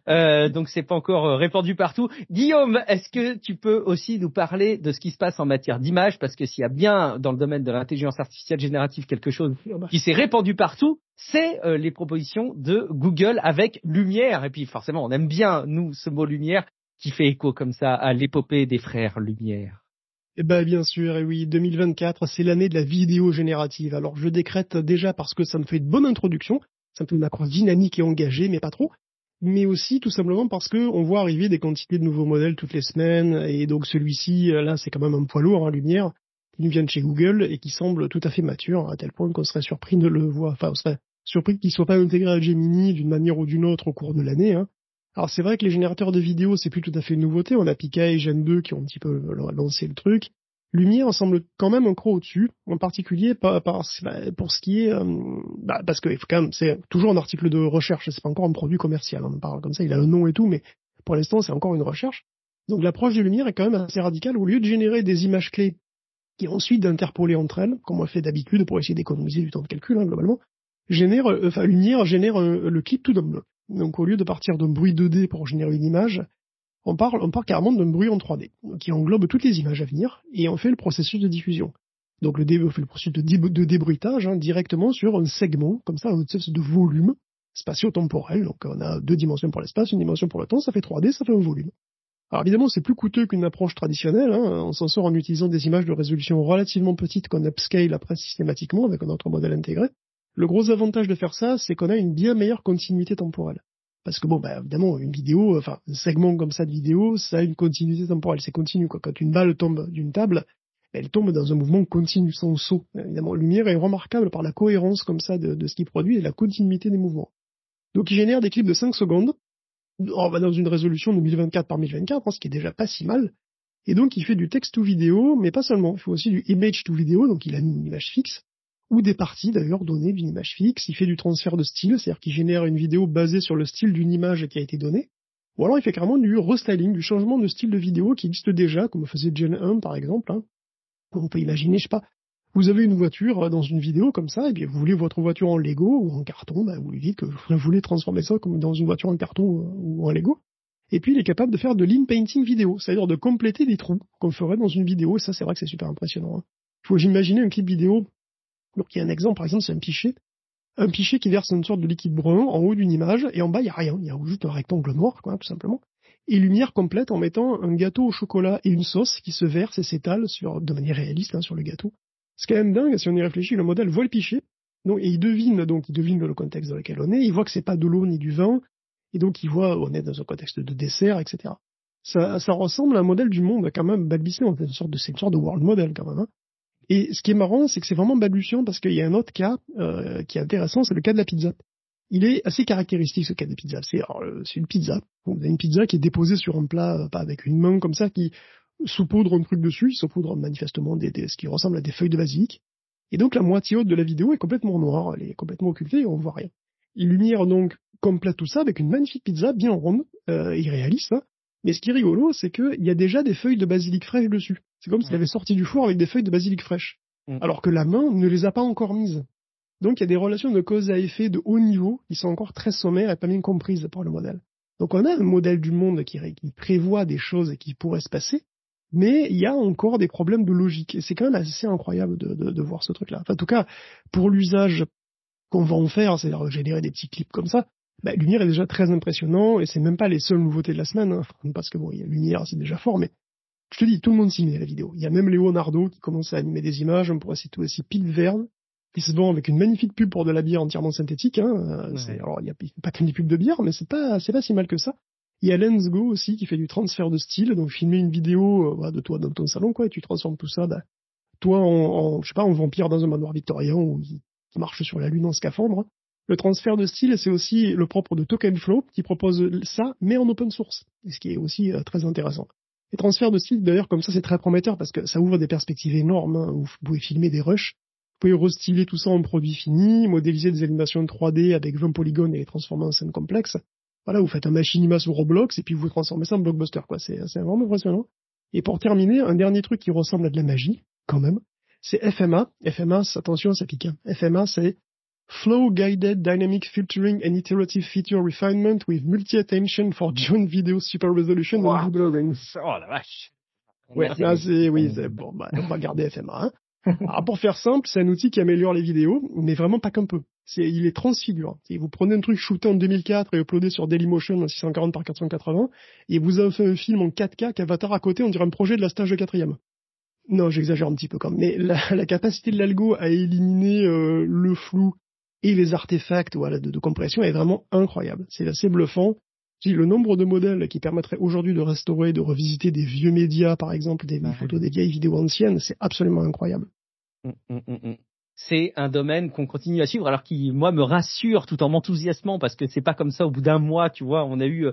[SPEAKER 1] Euh, donc c'est pas encore euh, répandu partout. Guillaume, est-ce que tu peux aussi nous parler de ce qui se passe en matière d'image? Parce que s'il y a bien dans le domaine de l'intelligence artificielle générative quelque chose qui s'est répandu partout, c'est euh, les propositions de Google avec Lumière. Et puis forcément, on aime bien, nous, ce mot Lumière qui fait écho comme ça à l'épopée des frères Lumière.
[SPEAKER 2] Eh ben, bien sûr, et oui, deux mille vingt-quatre, c'est l'année de la vidéo générative. Alors, je décrète déjà parce que ça me fait une bonne introduction, ça me fait une approche dynamique et engagée, mais pas trop, mais aussi tout simplement parce que on voit arriver des quantités de nouveaux modèles toutes les semaines, et donc celui-ci, là, c'est quand même un poids lourd, hein, Lumière, qui nous vient de chez Google et qui semble tout à fait mature, à tel point qu'on serait surpris de le voir, enfin, on serait surpris qu'il soit pas intégré à Gemini d'une manière ou d'une autre au cours de l'année, hein. Alors c'est vrai que les générateurs de vidéos, c'est plus tout à fait une nouveauté. On a Pika et Gen deux qui ont un petit peu lancé le truc. Lumière semble quand même un cran au-dessus, en particulier par, par, pour ce qui est... Euh, bah, parce que quand même, c'est toujours un article de recherche, c'est pas encore un produit commercial. On en parle comme ça, il a un nom et tout, mais pour l'instant, c'est encore une recherche. Donc l'approche de Lumière est quand même assez radicale. Au lieu de générer des images clés qui ensuite d'interpoler entre elles, comme on le fait d'habitude pour essayer d'économiser du temps de calcul, hein, globalement, génère, euh, enfin Lumière génère euh, le clip tout d'un bloc. Donc au lieu de partir d'un bruit deux D pour générer une image, on parle, on parle carrément d'un bruit en trois D, qui englobe toutes les images à venir, et on fait le processus de diffusion. Donc le dé, on fait le processus de, dé, de débruitage hein, directement sur un segment, comme ça, un espèce de volume spatio-temporel. Donc on a deux dimensions pour l'espace, une dimension pour le temps, ça fait trois D, ça fait un volume. Alors évidemment, c'est plus coûteux qu'une approche traditionnelle, hein, on s'en sort en utilisant des images de résolution relativement petites qu'on upscale après systématiquement avec un autre modèle intégré. Le gros avantage de faire ça, c'est qu'on a une bien meilleure continuité temporelle. Parce que bon, bah, évidemment, une vidéo, enfin, un segment comme ça de vidéo, ça a une continuité temporelle, c'est continu, quoi. Quand une balle tombe d'une table, elle tombe dans un mouvement continu, sans saut. Évidemment, Lumière est remarquable par la cohérence comme ça de, de ce qu'il produit et la continuité des mouvements. Donc, il génère des clips de cinq secondes, on va dans une résolution de mille vingt-quatre par mille vingt-quatre, hein, ce qui est déjà pas si mal. Et donc, il fait du texte to vidéo, mais pas seulement. Il fait aussi du image to vidéo, donc il a une image fixe, ou des parties d'ailleurs données d'une image fixe. Il fait du transfert de style, c'est-à-dire qu'il génère une vidéo basée sur le style d'une image qui a été donnée. Ou alors il fait carrément du restyling, du changement de style de vidéo qui existe déjà, comme faisait Gen un par exemple. Hein. On peut imaginer, je sais pas, vous avez une voiture dans une vidéo comme ça, et bien vous voulez votre voiture en Lego ou en carton, bah vous lui dites que vous voulez transformer ça comme dans une voiture en carton ou en Lego. Et puis il est capable de faire de l'in-painting vidéo, c'est-à-dire de compléter des trous qu'on ferait dans une vidéo, et ça c'est vrai que c'est super impressionnant. Hein. Il faut imaginer un clip vidéo. Donc il y a un exemple, par exemple, c'est un pichet. Un pichet qui verse une sorte de liquide brun en haut d'une image, et en bas, il n'y a rien. Il y a juste un rectangle noir, quoi, tout simplement. Et lumière complète en mettant un gâteau au chocolat et une sauce qui se verse et s'étale sur, de manière réaliste, hein, sur le gâteau. C'est quand même dingue, si on y réfléchit, le modèle voit le pichet, donc, et il devine, donc, il devine le contexte dans lequel on est, il voit que c'est pas de l'eau ni du vin, et donc il voit, on est dans un contexte de dessert, et cetera. Ça, ça ressemble à un modèle du monde, quand même, balbutiant, c'est une sorte de, c'est une sorte de world model, quand même, hein. Et ce qui est marrant, c'est que c'est vraiment balbutiant parce qu'il y a un autre cas euh, qui est intéressant, c'est le cas de la pizza. Il est assez caractéristique, ce cas de la pizza. C'est, alors, c'est une pizza. Vous avez une pizza qui est déposée sur un plat, euh, pas avec une main comme ça, qui saupoudre un truc dessus, il saupoudre manifestement des, des, ce qui ressemble à des feuilles de basilic. Et donc la moitié haute de la vidéo est complètement noire, elle est complètement occultée et on voit rien. Et Lumière donc complète tout ça avec une magnifique pizza bien ronde, euh, et réaliste, hein. Mais ce qui est rigolo, c'est qu'il y a déjà des feuilles de basilic fraîches dessus. C'est comme s'il avait sorti du four avec des feuilles de basilic fraîches. Mmh. Alors que la main ne les a pas encore mises. Donc il y a des relations de cause à effet de haut niveau qui sont encore très sommaires et pas bien comprises par le modèle. Donc on a un modèle du monde qui, qui prévoit des choses et qui pourraient se passer, mais il y a encore des problèmes de logique. Et c'est quand même assez incroyable de, de, de voir ce truc-là. Enfin, en tout cas, pour l'usage qu'on va en faire, c'est-à-dire générer des petits clips comme ça, bah, Lumière est déjà très impressionnant, et c'est même pas les seules nouveautés de la semaine, hein, parce que bon, il y a Lumière, c'est déjà fort, mais je te dis, tout le monde s'y met à la vidéo. Il y a même Leonardo qui commence à animer des images, on pourrait citer aussi Pete Verne, qui se vend avec une magnifique pub pour de la bière entièrement synthétique, hein. Ouais. C'est, alors il n'y a pas que des pubs de bière, mais c'est pas, c'est pas si mal que ça. Il y a Lens Go aussi qui fait du transfert de style, donc filmer une vidéo euh, bah, de toi dans ton salon, quoi, et tu transformes tout ça, bah, toi en, en, je sais pas, en vampire dans un manoir victorien ou qui, qui marche sur la lune en scaphandre. Hein. Le transfert de style, c'est aussi le propre de TokenFlow, qui propose ça, mais en open source, ce qui est aussi euh, très intéressant. Les transferts de style, d'ailleurs, comme ça, c'est très prometteur, parce que ça ouvre des perspectives énormes, hein, où vous pouvez filmer des rushs, vous pouvez restyler tout ça en produit fini, modéliser des animations trois D avec vingt polygones et les transformer en scènes complexes. Voilà, vous faites un machinima sur Roblox, et puis vous transformez ça en blockbuster, quoi. C'est, c'est vraiment impressionnant. Et pour terminer, un dernier truc qui ressemble à de la magie, quand même, c'est F M A. F M A, attention, ça pique, hein. F M A, c'est Flow Guided Dynamic Filtering and Iterative Feature Refinement with Multi-Attention for Joint Video Super Resolution
[SPEAKER 1] wow.
[SPEAKER 2] and Blurring.
[SPEAKER 1] Oh la vache.
[SPEAKER 2] Ouais, là, c'est, oui, c'est, bon, bah, on va garder F M A, hein. Alors, pour faire simple, c'est un outil qui améliore les vidéos, mais vraiment pas qu'un peu. C'est, il est transfigurant. Et vous prenez un truc shooté en deux mille quatre et uploadé sur Dailymotion en six cent quarante par quatre cent quatre-vingts, et vous avez fait un film en quatre K qu'Avatar à côté, on dirait un projet de la stage de quatrième. Non, j'exagère un petit peu quand même, mais la, la capacité de l'algo à éliminer euh, le flou et les artefacts voilà, de, de compression est vraiment incroyable. C'est assez bluffant. Le nombre de modèles qui permettraient aujourd'hui de restaurer, de revisiter des vieux médias, par exemple, des vieilles photos, des vieilles vidéos anciennes, c'est absolument incroyable.
[SPEAKER 1] Mmh, mmh, mmh. C'est un domaine qu'on continue à suivre, alors qui, moi, me rassure tout en m'enthousiasmant, parce que c'est pas comme ça au bout d'un mois, tu vois, on a eu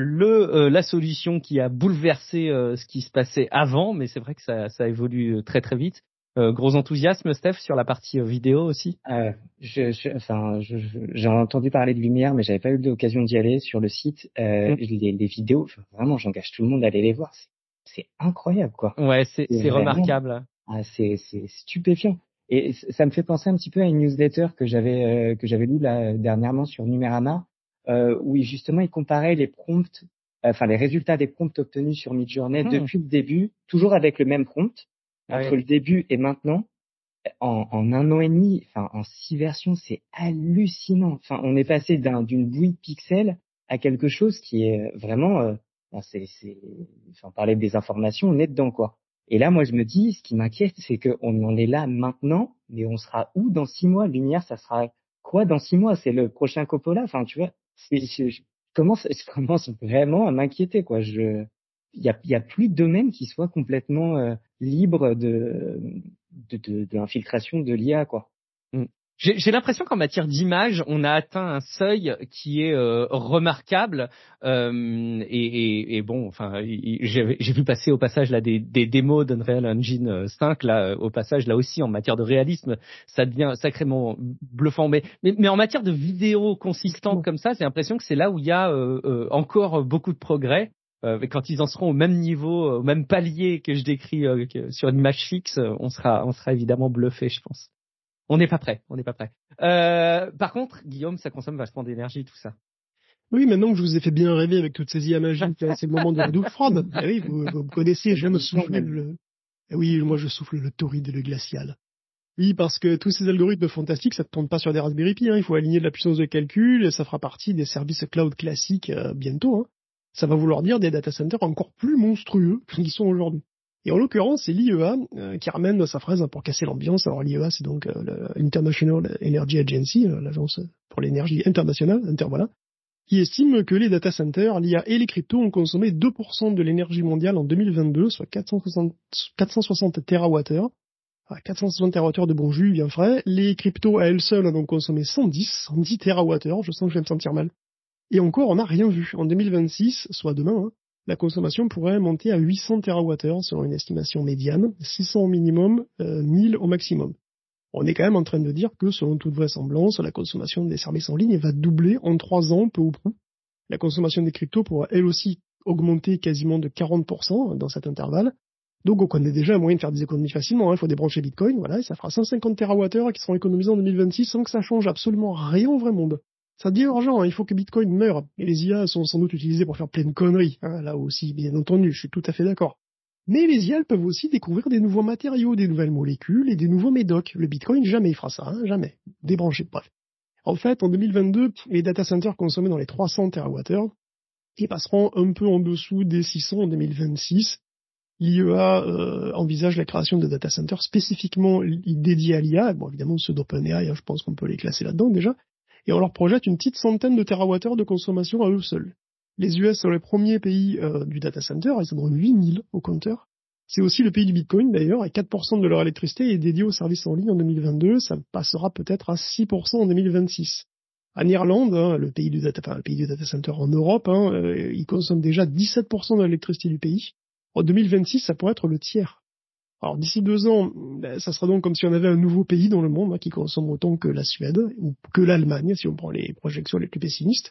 [SPEAKER 1] le euh, la solution qui a bouleversé euh, ce qui se passait avant, mais c'est vrai que ça, ça évolue très très vite. Euh, gros enthousiasme, Steph, sur la partie euh, vidéo aussi.
[SPEAKER 3] Euh, je, je, enfin, je, je, j'ai entendu parler de Lumière, mais j'avais pas eu l'occasion d'y aller sur le site. Euh, mmh. les, les vidéos, enfin, vraiment, j'engage tout le monde à aller les voir. C'est, c'est incroyable, quoi.
[SPEAKER 1] Ouais, c'est, c'est, c'est vraiment, remarquable.
[SPEAKER 3] Ah, c'est, c'est stupéfiant. Et ça me fait penser un petit peu à une newsletter que j'avais euh, que j'avais lue là, dernièrement sur Numérama, euh, où justement il comparait les prompts, euh, enfin les résultats des prompts obtenus sur Midjourney mmh. depuis le début, toujours avec le même prompt. Entre ouais. le début et maintenant, en, en un an et demi, enfin en six versions, c'est hallucinant. Enfin, on est passé d'un, d'une bouillie de pixels à quelque chose qui est vraiment, euh, c'est, c'est, enfin, parler des informations, on est dedans quoi. Et là, moi, je me dis, ce qui m'inquiète, c'est qu'on en est là maintenant, mais on sera où dans six mois? Lumière, ça sera quoi dans six mois? C'est le prochain Coppola. Enfin, tu vois, je, je, je commence, je commence vraiment à m'inquiéter quoi. Je il y a, y a plus de domaine qui soit complètement euh, libre de, de, de, de l'infiltration de l'I A, quoi.
[SPEAKER 1] Mm. J'ai, j'ai l'impression qu'en matière d'image, on a atteint un seuil qui est euh, remarquable. Euh, et, et, et bon, enfin, j'ai, j'ai vu passer au passage là des, des démos d'Unreal Engine cinq. Là, au passage, là aussi, en matière de réalisme, ça devient sacrément bluffant. Mais, mais, mais en matière de vidéo consistante comme ça, j'ai l'impression que c'est là où il y a euh, euh, encore beaucoup de progrès. Euh, quand ils en seront au même niveau, au même palier que je décris euh, que sur une image fixe, on sera, on sera évidemment bluffé, je pense. On n'est pas prêt, on n'est pas prêt. Euh, par contre, Guillaume, ça consomme vachement d'énergie, tout ça.
[SPEAKER 2] Oui, maintenant que je vous ai fait bien rêver avec toutes ces I A magiques, c'est le moment de la douche froide. Eh oui, vous, vous me connaissez, j'aime souffler le... Eh oui, moi je souffle le torride et le glacial. Oui, parce que tous ces algorithmes fantastiques, ça ne tourne pas sur des Raspberry Pi, hein. Il faut aligner de la puissance de calcul, et ça fera partie des services cloud classiques euh, bientôt, hein. Ça va vouloir dire des data centers encore plus monstrueux qu'ils sont aujourd'hui. Et en l'occurrence, c'est l'I E A euh, qui ramène sa phrase hein, pour casser l'ambiance. Alors l'I E A, c'est donc euh, l'International Energy Agency, euh, l'agence pour l'énergie internationale, inter, voilà, qui estime que les data centers, l'I A et les cryptos ont consommé deux pour cent de l'énergie mondiale en deux mille vingt-deux, soit quatre cent soixante, quatre cent soixante térawattheures. À quatre cent soixante térawattheures de bon jus, bien frais. Les cryptos à elles seules ont donc consommé cent dix, cent dix térawattheures. Je sens que je vais me sentir mal. Et encore, on n'a rien vu. En deux mille vingt-six, soit demain, hein, la consommation pourrait monter à huit cents térawattheures selon une estimation médiane, six cents au minimum, euh, mille au maximum. On est quand même en train de dire que, selon toute vraisemblance, la consommation des services en ligne va doubler en trois ans, peu ou prou. La consommation des cryptos pourra elle aussi augmenter quasiment de quarante pour cent dans cet intervalle. Donc on connaît déjà un moyen de faire des économies facilement, hein. Il faut débrancher Bitcoin, voilà, et ça fera cent cinquante térawattheures qui seront économisés en deux mille vingt-six sans que ça change absolument rien au vrai monde. Ça devient urgent, hein. Il faut que Bitcoin meure. Et les I A sont sans doute utilisés pour faire plein de conneries, hein. Là aussi, bien entendu, je suis tout à fait d'accord. Mais les I A peuvent aussi découvrir des nouveaux matériaux, des nouvelles molécules et des nouveaux médocs. Le Bitcoin, jamais il fera ça, hein, jamais. Débranché, bref. En fait, en deux mille vingt-deux, les data centers consommaient dans les trois cents térawattheures et passeront un peu en dessous des six cents en deux mille vingt-six. L'I E A euh, envisage la création de data centers spécifiquement dédiés à l'I A. Bon, évidemment, ceux d'OpenAI, hein, je pense qu'on peut les classer là-dedans déjà. Et on leur projette une petite centaine de térawattheures de consommation à eux seuls. Les U S sont les premiers pays euh, du data center, ils en ont huit mille au compteur. C'est aussi le pays du Bitcoin d'ailleurs, et quatre pour cent de leur électricité est dédiée aux services en ligne en deux mille vingt-deux, ça passera peut-être à six pour cent en deux mille vingt-six. En Irlande, hein, le pays du data, enfin, le pays du data center en Europe, hein, euh, ils consomment déjà dix-sept pour cent de l'électricité du pays. En deux mille vingt-six, ça pourrait être le tiers. Alors d'ici deux ans, ça sera donc comme si on avait un nouveau pays dans le monde hein, qui consomme autant que la Suède ou que l'Allemagne, si on prend les projections les plus pessimistes.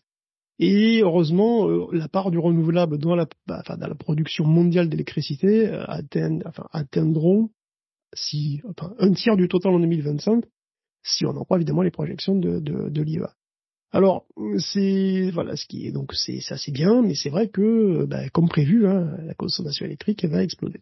[SPEAKER 2] Et heureusement, euh, la part du renouvelable dans la, bah, enfin, dans la production mondiale d'électricité euh, atteint, enfin, atteindront si, enfin, un tiers du total en deux mille vingt-cinq. si on en croit évidemment les projections de, de, de l'I E A. Alors, c'est voilà ce qui est donc c'est ça c'est bien, mais c'est vrai que bah, comme prévu, hein, la consommation électrique va exploser.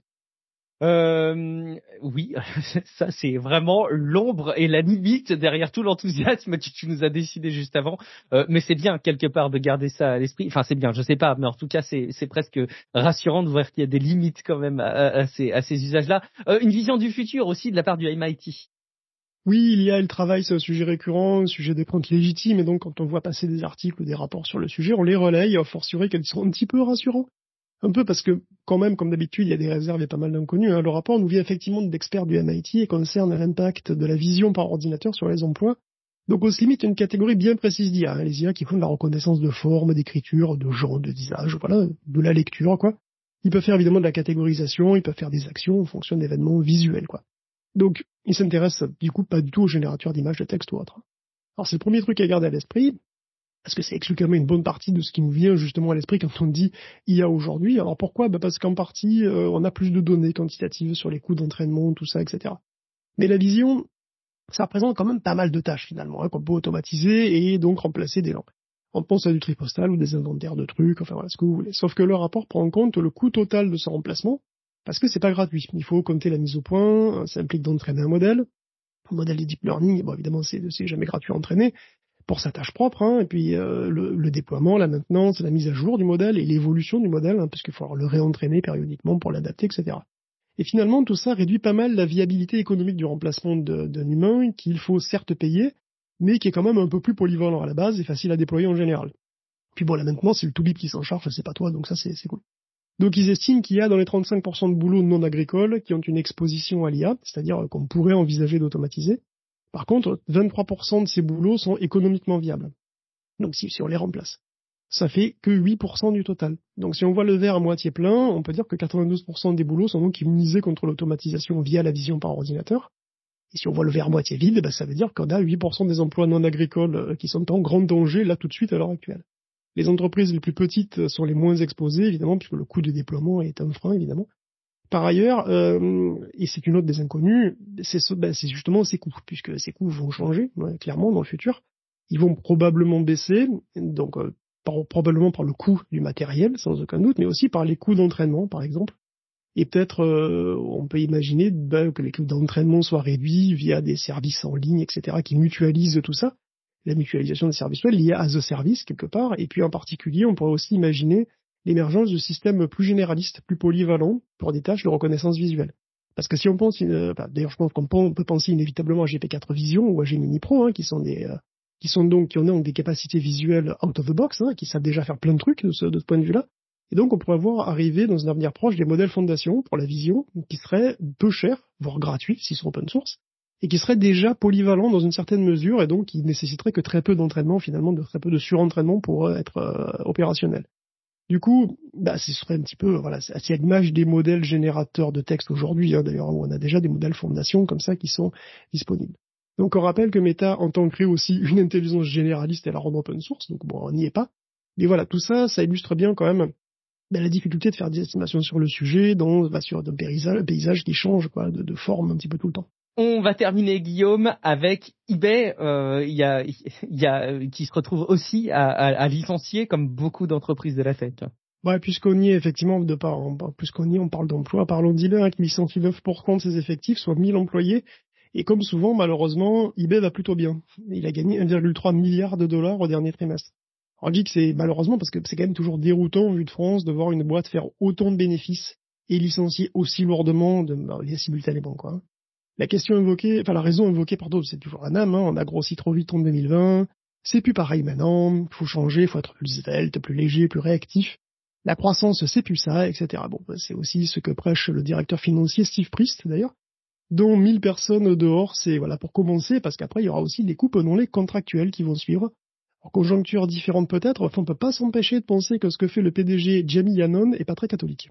[SPEAKER 1] Euh, oui, ça c'est vraiment l'ombre et la limite derrière tout l'enthousiasme que tu nous as décidé juste avant. Euh, mais c'est bien quelque part de garder ça à l'esprit. Enfin c'est bien, je sais pas, mais en tout cas c'est c'est presque rassurant de voir qu'il y a des limites quand même à, à ces à ces usages-là. Euh, une vision du futur aussi de la part du M I T.
[SPEAKER 2] Oui, il y a le travail, c'est un sujet récurrent, un sujet des craintes légitimes, et donc quand on voit passer des articles ou des rapports sur le sujet, on les relaye, a fortiori qu'elles sont un petit peu rassurants. Un peu parce que, quand même, comme d'habitude, il y a des réserves et pas mal d'inconnus. Hein. Le rapport nous vient effectivement d'experts du M I T et concerne l'impact de la vision par ordinateur sur les emplois. Donc on se limite à une catégorie bien précise d'I A. Hein. Les I A qui font de la reconnaissance de forme, d'écriture, de genre, de visage, voilà, de la lecture, quoi. Ils peuvent faire évidemment de la catégorisation, ils peuvent faire des actions en fonction d'événements visuels, quoi. Donc, ils s'intéressent du coup pas du tout aux générateurs d'images, de texte ou autre. Alors c'est le premier truc à garder à l'esprit. Parce que ça exclut quand même une bonne partie de ce qui nous vient justement à l'esprit quand on dit I A aujourd'hui. Alors pourquoi ? Bah parce qu'en partie, euh, on a plus de données quantitatives sur les coûts d'entraînement, tout ça, et cetera. Mais la vision, ça représente quand même pas mal de tâches finalement, hein, qu'on peut automatiser et donc remplacer des langues. On pense à du tri postal ou des inventaires de trucs, enfin voilà, ce que vous voulez. Sauf que le rapport prend en compte le coût total de ce remplacement, parce que c'est pas gratuit. Il faut compter la mise au point, ça implique d'entraîner un modèle. Un modèle de deep learning, bon évidemment c'est, c'est jamais gratuit à entraîner, pour sa tâche propre, hein, et puis euh, le, le déploiement, la maintenance, la mise à jour du modèle et l'évolution du modèle, hein, parce qu'il faut le réentraîner périodiquement pour l'adapter, et cetera. Et finalement, tout ça réduit pas mal la viabilité économique du remplacement de, d'un humain, qu'il faut certes payer, mais qui est quand même un peu plus polyvalent à la base et facile à déployer en général. Puis bon, la maintenance, c'est le tout bip qui s'en charge, c'est pas toi, donc ça c'est, c'est cool. Donc ils estiment qu'il y a dans les trente-cinq pour cent de boulots non agricoles qui ont une exposition à l'I A, c'est-à-dire qu'on pourrait envisager d'automatiser. Par contre, vingt-trois pour cent de ces boulots sont économiquement viables. Donc si, si on les remplace, ça fait que huit pour cent du total. Donc si on voit le verre à moitié plein, on peut dire que quatre-vingt-douze pour cent des boulots sont donc immunisés contre l'automatisation via la vision par ordinateur. Et si on voit le verre à moitié vide, ben, ça veut dire qu'on a huit pour cent des emplois non agricoles qui sont en grand danger là tout de suite à l'heure actuelle. Les entreprises les plus petites sont les moins exposées, évidemment, puisque le coût de déploiement est un frein, évidemment. Par ailleurs, euh, et c'est une autre des inconnues, c'est, ce, ben, c'est justement ces coûts, puisque ces coûts vont changer, ouais, clairement, dans le futur. Ils vont probablement baisser, donc euh, par, probablement par le coût du matériel, sans aucun doute, mais aussi par les coûts d'entraînement, par exemple. Et peut-être, euh, on peut imaginer ben, que les coûts d'entraînement soient réduits via des services en ligne, et cetera, qui mutualisent tout ça. La mutualisation des services web liée à The Service, quelque part. Et puis en particulier, on pourrait aussi imaginer l'émergence de systèmes plus généralistes, plus polyvalents pour des tâches de reconnaissance visuelle. Parce que si on pense, euh, bah, d'ailleurs je pense qu'on peut penser inévitablement à G P quatre Vision ou à Gemini Pro, hein, qui sont des, euh, qui sont donc, qui ont donc des capacités visuelles out of the box, hein, qui savent déjà faire plein de trucs de ce, de ce point de vue-là. Et donc on pourrait voir arriver dans un avenir proche des modèles fondation pour la vision, qui seraient peu chers, voire gratuits s'ils sont open source, et qui seraient déjà polyvalents dans une certaine mesure, et donc qui nécessiteraient que très peu d'entraînement, finalement, de très peu de surentraînement pour euh, être euh, opérationnel. Du coup, bah, ce serait un petit peu, voilà, c'est à l'image des modèles générateurs de texte aujourd'hui, hein, d'ailleurs, où on a déjà des modèles fondation comme ça qui sont disponibles. Donc on rappelle que Meta entend créer aussi une intelligence généraliste et la rendre open source, donc bon, on n'y est pas. Mais voilà, tout ça, ça illustre bien quand même ben, la difficulté de faire des estimations sur le sujet, dans, bah, sur un paysage, paysage qui change quoi, de, de forme un petit peu tout le temps.
[SPEAKER 1] On va terminer, Guillaume, avec eBay, euh, y a, y a, qui se retrouve aussi à, à, à licencier comme beaucoup d'entreprises de la tech.
[SPEAKER 2] Ouais, puisqu'on y est, effectivement, de part, puisqu'on y est, on parle d'emploi. Parlons d'eBay, hein, qui licencie neuf pour cent de ses effectifs, soit mille employés. Et comme souvent, malheureusement, eBay va plutôt bien. Il a gagné un virgule trois milliard de dollars au dernier trimestre. On dit que c'est malheureusement parce que c'est quand même toujours déroutant, vu de France, de voir une boîte faire autant de bénéfices et licencier aussi lourdement, de, bah, simultanément, quoi. Hein. La question invoquée, enfin la raison invoquée, pardon, c'est toujours la même, hein, on a grossi trop vite en deux mille vingt, c'est plus pareil maintenant, faut changer, faut être plus svelte, plus léger, plus réactif. La croissance, c'est plus ça, et cetera. Bon, c'est aussi ce que prêche le directeur financier Steve Priest, d'ailleurs, dont mille personnes dehors, c'est voilà pour commencer, parce qu'après il y aura aussi des coupes non les contractuelles qui vont suivre. En conjoncture différente peut-être, enfin, on peut pas s'empêcher de penser que ce que fait le P D G Jamie Yannon est pas très catholique.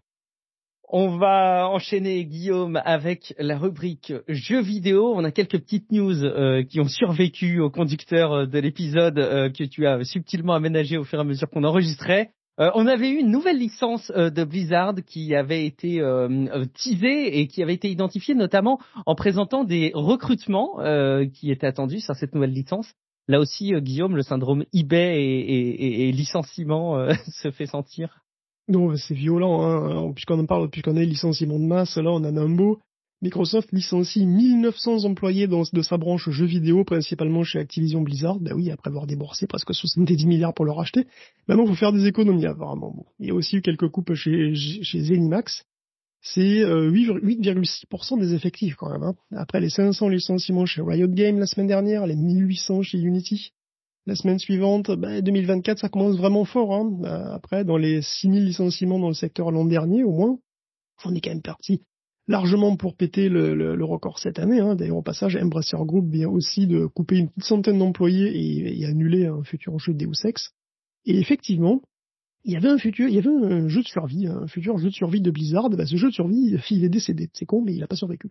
[SPEAKER 1] On va enchaîner, Guillaume, avec la rubrique jeux vidéo. On a quelques petites news euh, qui ont survécu au conducteur de l'épisode euh, que tu as subtilement aménagé au fur et à mesure qu'on enregistrait. Euh, on avait eu une nouvelle licence euh, de Blizzard qui avait été euh, euh, teasée et qui avait été identifiée notamment en présentant des recrutements euh, qui étaient attendus sur cette nouvelle licence. Là aussi, euh, Guillaume, le syndrome eBay et, et, et, et licenciement euh, se fait sentir.
[SPEAKER 2] Non, c'est violent, hein. Puisqu'on en parle, puisqu'on a les licenciements de masse, là, on en a un beau. Microsoft licencie mille neuf cents employés dans, de sa branche jeux vidéo, principalement chez Activision Blizzard. Ben oui, après avoir déboursé presque soixante-dix milliards pour le racheter. Maintenant, il faut faire des économies, apparemment. Bon. Il y a aussi eu quelques coupes chez, chez Zenimax. C'est euh, huit virgule six pour cent des effectifs, quand même, hein. Après les cinq cents licenciements chez Riot Games la semaine dernière, les mille huit cents chez Unity. La semaine suivante, ben, deux mille vingt-quatre, ça commence vraiment fort, hein. Après, dans les six mille licenciements dans le secteur l'an dernier, au moins, on est quand même parti largement pour péter le, le, le record cette année, hein. D'ailleurs, au passage, Embracer Group vient aussi de couper une petite centaine d'employés et, et annuler un futur jeu Deus Ex. Et effectivement, il y avait un futur, il y avait un jeu de survie, un futur jeu de survie de Blizzard. Ben, ce jeu de survie, il est décédé. C'est con, mais il a pas survécu.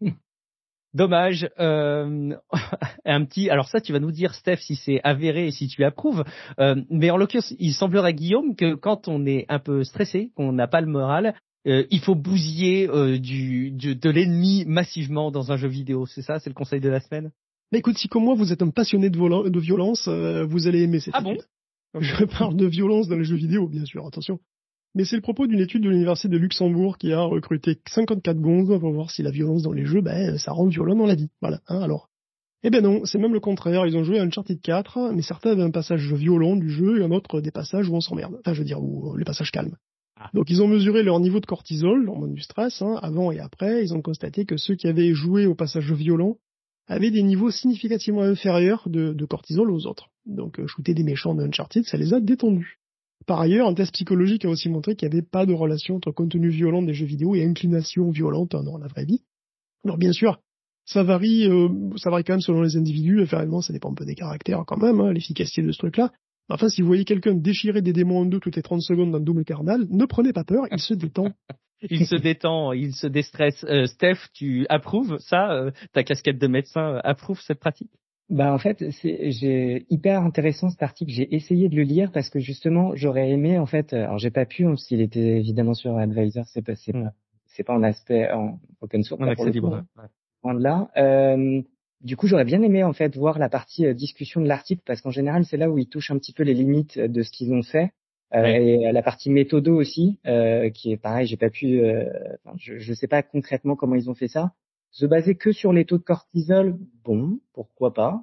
[SPEAKER 1] Dommage. Euh, un petit. Alors ça, tu vas nous dire, Steph, si c'est avéré et si tu approuves. Euh, mais en l'occurrence, il semblerait, Guillaume, que quand on est un peu stressé, qu'on n'a pas le moral, euh, il faut bousiller euh, du, du de l'ennemi massivement dans un jeu vidéo. C'est ça, c'est le conseil de la semaine.
[SPEAKER 2] Mais écoute, si comme moi vous êtes un passionné de, vola- de violence, euh, vous allez aimer cette
[SPEAKER 1] Ah
[SPEAKER 2] étude.
[SPEAKER 1] bon?
[SPEAKER 2] Je parle de violence dans les jeux vidéo, bien sûr, attention. Mais c'est le propos d'une étude de l'université de Luxembourg qui a recruté cinquante-quatre gonzes pour voir si la violence dans les jeux, ben, ça rend violent dans la vie. Voilà, hein, alors. Eh ben non, c'est même le contraire. Ils ont joué à Uncharted quatre, mais certains avaient un passage violent du jeu et un autre des passages où on s'emmerde. Enfin, je veux dire, où les passages calmes.
[SPEAKER 1] Ah.
[SPEAKER 2] Donc ils ont mesuré leur niveau de cortisol, l'hormone du stress, hein, avant et après. Ils ont constaté que ceux qui avaient joué au passage violent avaient des niveaux significativement inférieurs de, de cortisol aux autres. Donc euh, shooter des méchants de Uncharted, ça les a détendus. Par ailleurs, un test psychologique a aussi montré qu'il n'y avait pas de relation entre contenu violent des jeux vidéo et inclination violente dans la vraie vie. Alors bien sûr, ça varie, euh, ça varie quand même selon les individus, et finalement ça dépend un peu des caractères quand même, hein, l'efficacité de ce truc-là. Enfin, si vous voyez quelqu'un déchirer des démons en deux toutes les trente secondes dans le double carnal, ne prenez pas peur, il se détend.
[SPEAKER 1] Il se détend, il se déstresse. Euh, Steph, tu approuves ça? euh, Ta casquette de médecin euh, approuve cette pratique?
[SPEAKER 3] Bah en fait, c'est j'ai hyper intéressant cet article. J'ai essayé de le lire parce que justement, j'aurais aimé en fait. Alors j'ai pas pu, hein, s'il était évidemment sur Advisor, c'est pas c'est
[SPEAKER 1] Mm.
[SPEAKER 3] pas c'est pas en aspect en open source,
[SPEAKER 1] En
[SPEAKER 3] là, pour
[SPEAKER 1] accès
[SPEAKER 3] le coup,
[SPEAKER 1] libre.
[SPEAKER 3] hein,
[SPEAKER 1] Ouais.
[SPEAKER 3] loin de là. Euh, du coup, j'aurais bien aimé en fait voir la partie euh, discussion de l'article parce qu'en général, c'est là où ils touchent un petit peu les limites de ce qu'ils ont fait. Euh,
[SPEAKER 1] Oui.
[SPEAKER 3] Et la partie méthodo aussi, euh, qui est pareil. J'ai pas pu. Euh, enfin, je je sais pas concrètement comment ils ont fait ça. Se baser que sur les taux de cortisol, bon, pourquoi pas,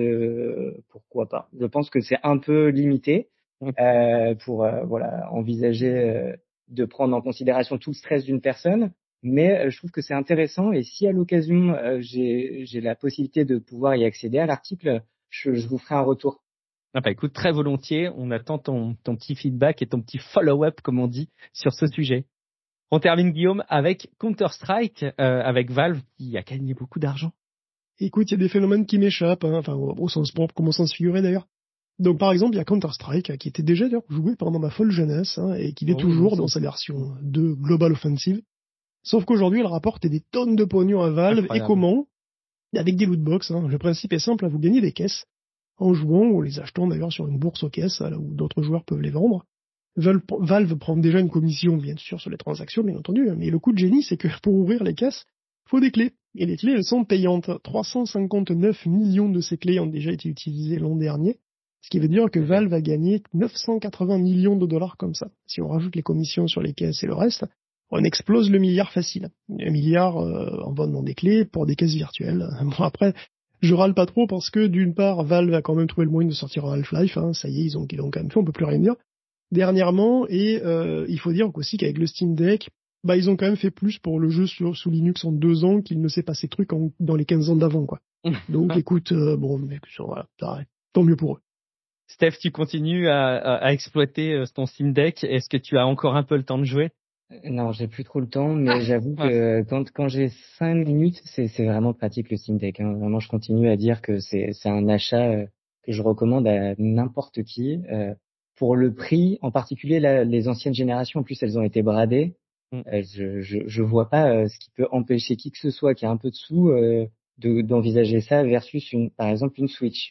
[SPEAKER 3] euh, pourquoi pas. Je pense que c'est un peu limité euh, pour euh, voilà envisager euh, de prendre en considération tout le stress d'une personne, mais euh, je trouve que c'est intéressant et si à l'occasion euh, j'ai j'ai la possibilité de pouvoir y accéder à l'article, je, je vous ferai un retour.
[SPEAKER 1] Ah bah écoute, très volontiers. On attend ton, ton petit feedback et ton petit follow-up, comme on dit, sur ce sujet. On termine, Guillaume, avec Counter-Strike, euh, avec Valve, qui a gagné beaucoup d'argent.
[SPEAKER 2] Écoute, il y a des phénomènes qui m'échappent, hein, enfin au, au sens propre comme au sens figuré d'ailleurs. Donc par exemple, il y a Counter-Strike, qui était déjà d'ailleurs joué pendant ma folle jeunesse, hein, et qui l'est
[SPEAKER 1] Oh,
[SPEAKER 2] toujours
[SPEAKER 1] non,
[SPEAKER 2] dans
[SPEAKER 1] c'est-
[SPEAKER 2] sa version deux Global Offensive. Sauf qu'aujourd'hui, elle rapporte des tonnes de pognon à Valve,
[SPEAKER 1] Incroyable.
[SPEAKER 2] et comment? Avec des lootbox, hein. Le principe est simple, vous gagnez des caisses, en jouant, ou les achetant d'ailleurs sur une bourse aux caisses, là où d'autres joueurs peuvent les vendre. Valve, Valve prend déjà une commission, bien sûr, sur les transactions, bien entendu, mais le coup de génie, c'est que pour ouvrir les caisses, il faut des clés. Et les clés, elles sont payantes. trois cent cinquante-neuf millions de ces clés ont déjà été utilisées l'an dernier, ce qui veut dire que Valve a gagné neuf cent quatre-vingts millions de dollars comme ça. Si on rajoute les commissions sur les caisses et le reste, on explose le milliard facile. Un milliard euh, en vendant des clés pour des caisses virtuelles. Bon, après, je râle pas trop parce que d'une part, Valve a quand même trouvé le moyen de sortir un Half-Life, hein, ça y est, ils ont, ils ont quand même fait, on peut plus rien dire. Dernièrement, et euh, il faut dire aussi qu'avec le Steam Deck, bah ils ont quand même fait plus pour le jeu sur, sous Linux en deux ans qu'il ne s'est passé de trucs en, dans les quinze ans d'avant, quoi. Donc écoute, euh, bon, mais voilà, arrête. Tant mieux pour eux.
[SPEAKER 1] Steph, tu continues à, à, à exploiter euh, ton Steam Deck. Est-ce que tu as encore un peu le temps de jouer?
[SPEAKER 3] Non, j'ai plus trop le temps, mais
[SPEAKER 1] Ah,
[SPEAKER 3] j'avoue
[SPEAKER 1] ouais.
[SPEAKER 3] que quand quand j'ai cinq minutes, c'est c'est vraiment pratique le Steam Deck, hein. Vraiment, je continue à dire que c'est c'est un achat euh, que je recommande à n'importe qui. Euh, pour le prix, en particulier la, les anciennes générations, en plus elles ont été bradées.
[SPEAKER 1] Mm.
[SPEAKER 3] Euh, je, je je vois pas euh, ce qui peut empêcher qui que ce soit qui a un peu de sous euh, de d'envisager ça versus une par exemple une Switch.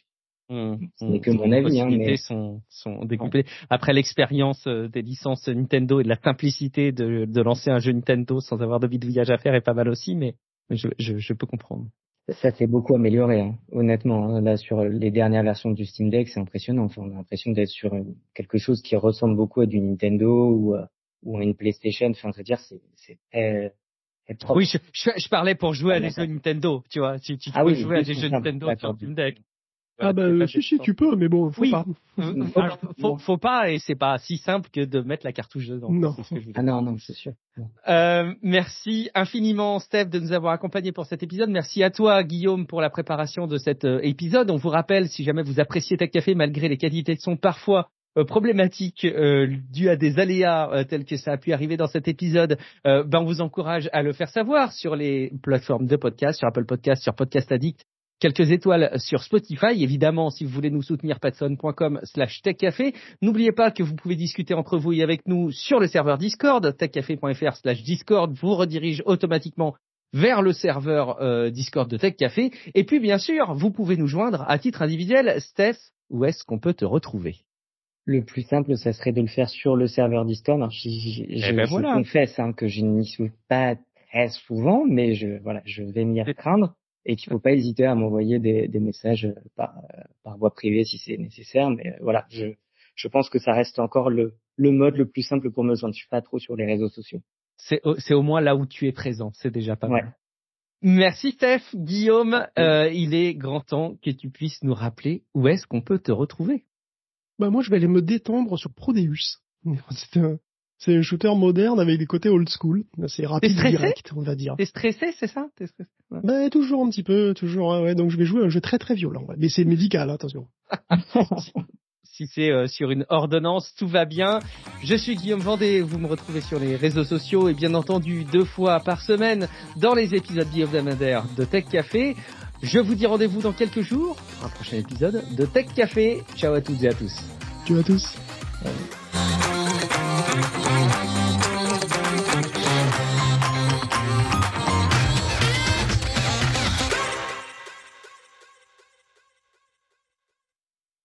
[SPEAKER 3] Mmh, ce n'est que mon avis.
[SPEAKER 1] Les
[SPEAKER 3] hein,
[SPEAKER 1] possibilités
[SPEAKER 3] mais...
[SPEAKER 1] sont, sont décuplées. Après l'expérience des licences Nintendo et de la simplicité de, de lancer un jeu Nintendo sans avoir de bidouillage à faire est pas mal aussi, mais je, je, je peux comprendre.
[SPEAKER 3] Ça s'est beaucoup amélioré, hein, honnêtement. Hein. Là, sur les dernières versions du Steam Deck, c'est impressionnant. Enfin, on a l'impression d'être sur une, quelque chose qui ressemble beaucoup à du Nintendo ou, euh, ou à une PlayStation. Enfin, je veux dire, c'est, c'est très, très propre.
[SPEAKER 1] Oui, je, je, je parlais pour jouer à des jeux Nintendo, tu vois. Tu, tu, tu
[SPEAKER 3] ah
[SPEAKER 1] peux
[SPEAKER 3] oui,
[SPEAKER 1] jouer à des jeux Nintendo sur Steam Deck.
[SPEAKER 2] Ah bah euh, si si tu peux mais bon faut
[SPEAKER 1] oui.
[SPEAKER 2] pas.
[SPEAKER 1] Faut, faut, faut pas et c'est pas si simple que de mettre la cartouche dedans.
[SPEAKER 2] Non.
[SPEAKER 1] C'est ce que je
[SPEAKER 3] ah non non c'est sûr.
[SPEAKER 1] Euh, merci infiniment Steph de nous avoir accompagnés pour cet épisode. Merci à toi Guillaume pour la préparation de cet euh, épisode. On vous rappelle si jamais vous appréciez Tech Café malgré les qualités de son parfois euh, problématiques euh, dues à des aléas euh, tels que ça a pu arriver dans cet épisode, euh, ben on vous encourage à le faire savoir sur les plateformes de podcast, sur Apple Podcast, sur Podcast Addict. Quelques étoiles sur Spotify. Évidemment, si vous voulez nous soutenir, patreon.com slash techcafé. N'oubliez pas que vous pouvez discuter entre vous et avec nous sur le serveur Discord. techcafé.fr slash Discord vous redirige automatiquement vers le serveur euh, Discord de Tech Café. Et puis, bien sûr, vous pouvez nous joindre à titre individuel. Steph, où est-ce qu'on peut te retrouver?
[SPEAKER 3] Le plus simple, ça serait de le faire sur le serveur Discord. Alors, je, je, je,
[SPEAKER 1] eh ben
[SPEAKER 3] je
[SPEAKER 1] voilà.
[SPEAKER 3] confesse hein, que je n'y suis pas très souvent, mais je, voilà, je vais m'y restreindre. Et qu'il faut pas hésiter à m'envoyer des, des messages par, par voie privée si c'est nécessaire. Mais voilà, je, je pense que ça reste encore le, le mode le plus simple pour me joindre. Je suis pas trop sur les réseaux sociaux.
[SPEAKER 1] C'est, c'est au moins là où tu es présent. C'est déjà pas
[SPEAKER 3] ouais.
[SPEAKER 1] mal. Merci Steph. Guillaume, euh, il est grand temps que tu puisses nous rappeler où est-ce qu'on peut te retrouver.
[SPEAKER 2] Bah moi, je vais aller me détendre sur Prodeus. C'est un, c'est un shooter moderne avec des côtés old school. C'est rapide et direct, on va dire.
[SPEAKER 1] T'es stressé, c'est ça? T'es stressé ouais.
[SPEAKER 2] Bah toujours un petit peu, toujours. Ouais, donc je vais jouer à un jeu très très violent. Ouais. Mais c'est médical, attention.
[SPEAKER 1] Si c'est euh, sur une ordonnance, tout va bien. Je suis Guillaume Vendée, vous me retrouvez sur les réseaux sociaux et bien entendu deux fois par semaine dans les épisodes hebdomadaires de Tech Café. Je vous dis rendez-vous dans quelques jours pour un prochain épisode de Tech Café. Ciao à toutes et à tous.
[SPEAKER 2] Ciao à tous.
[SPEAKER 1] Ouais.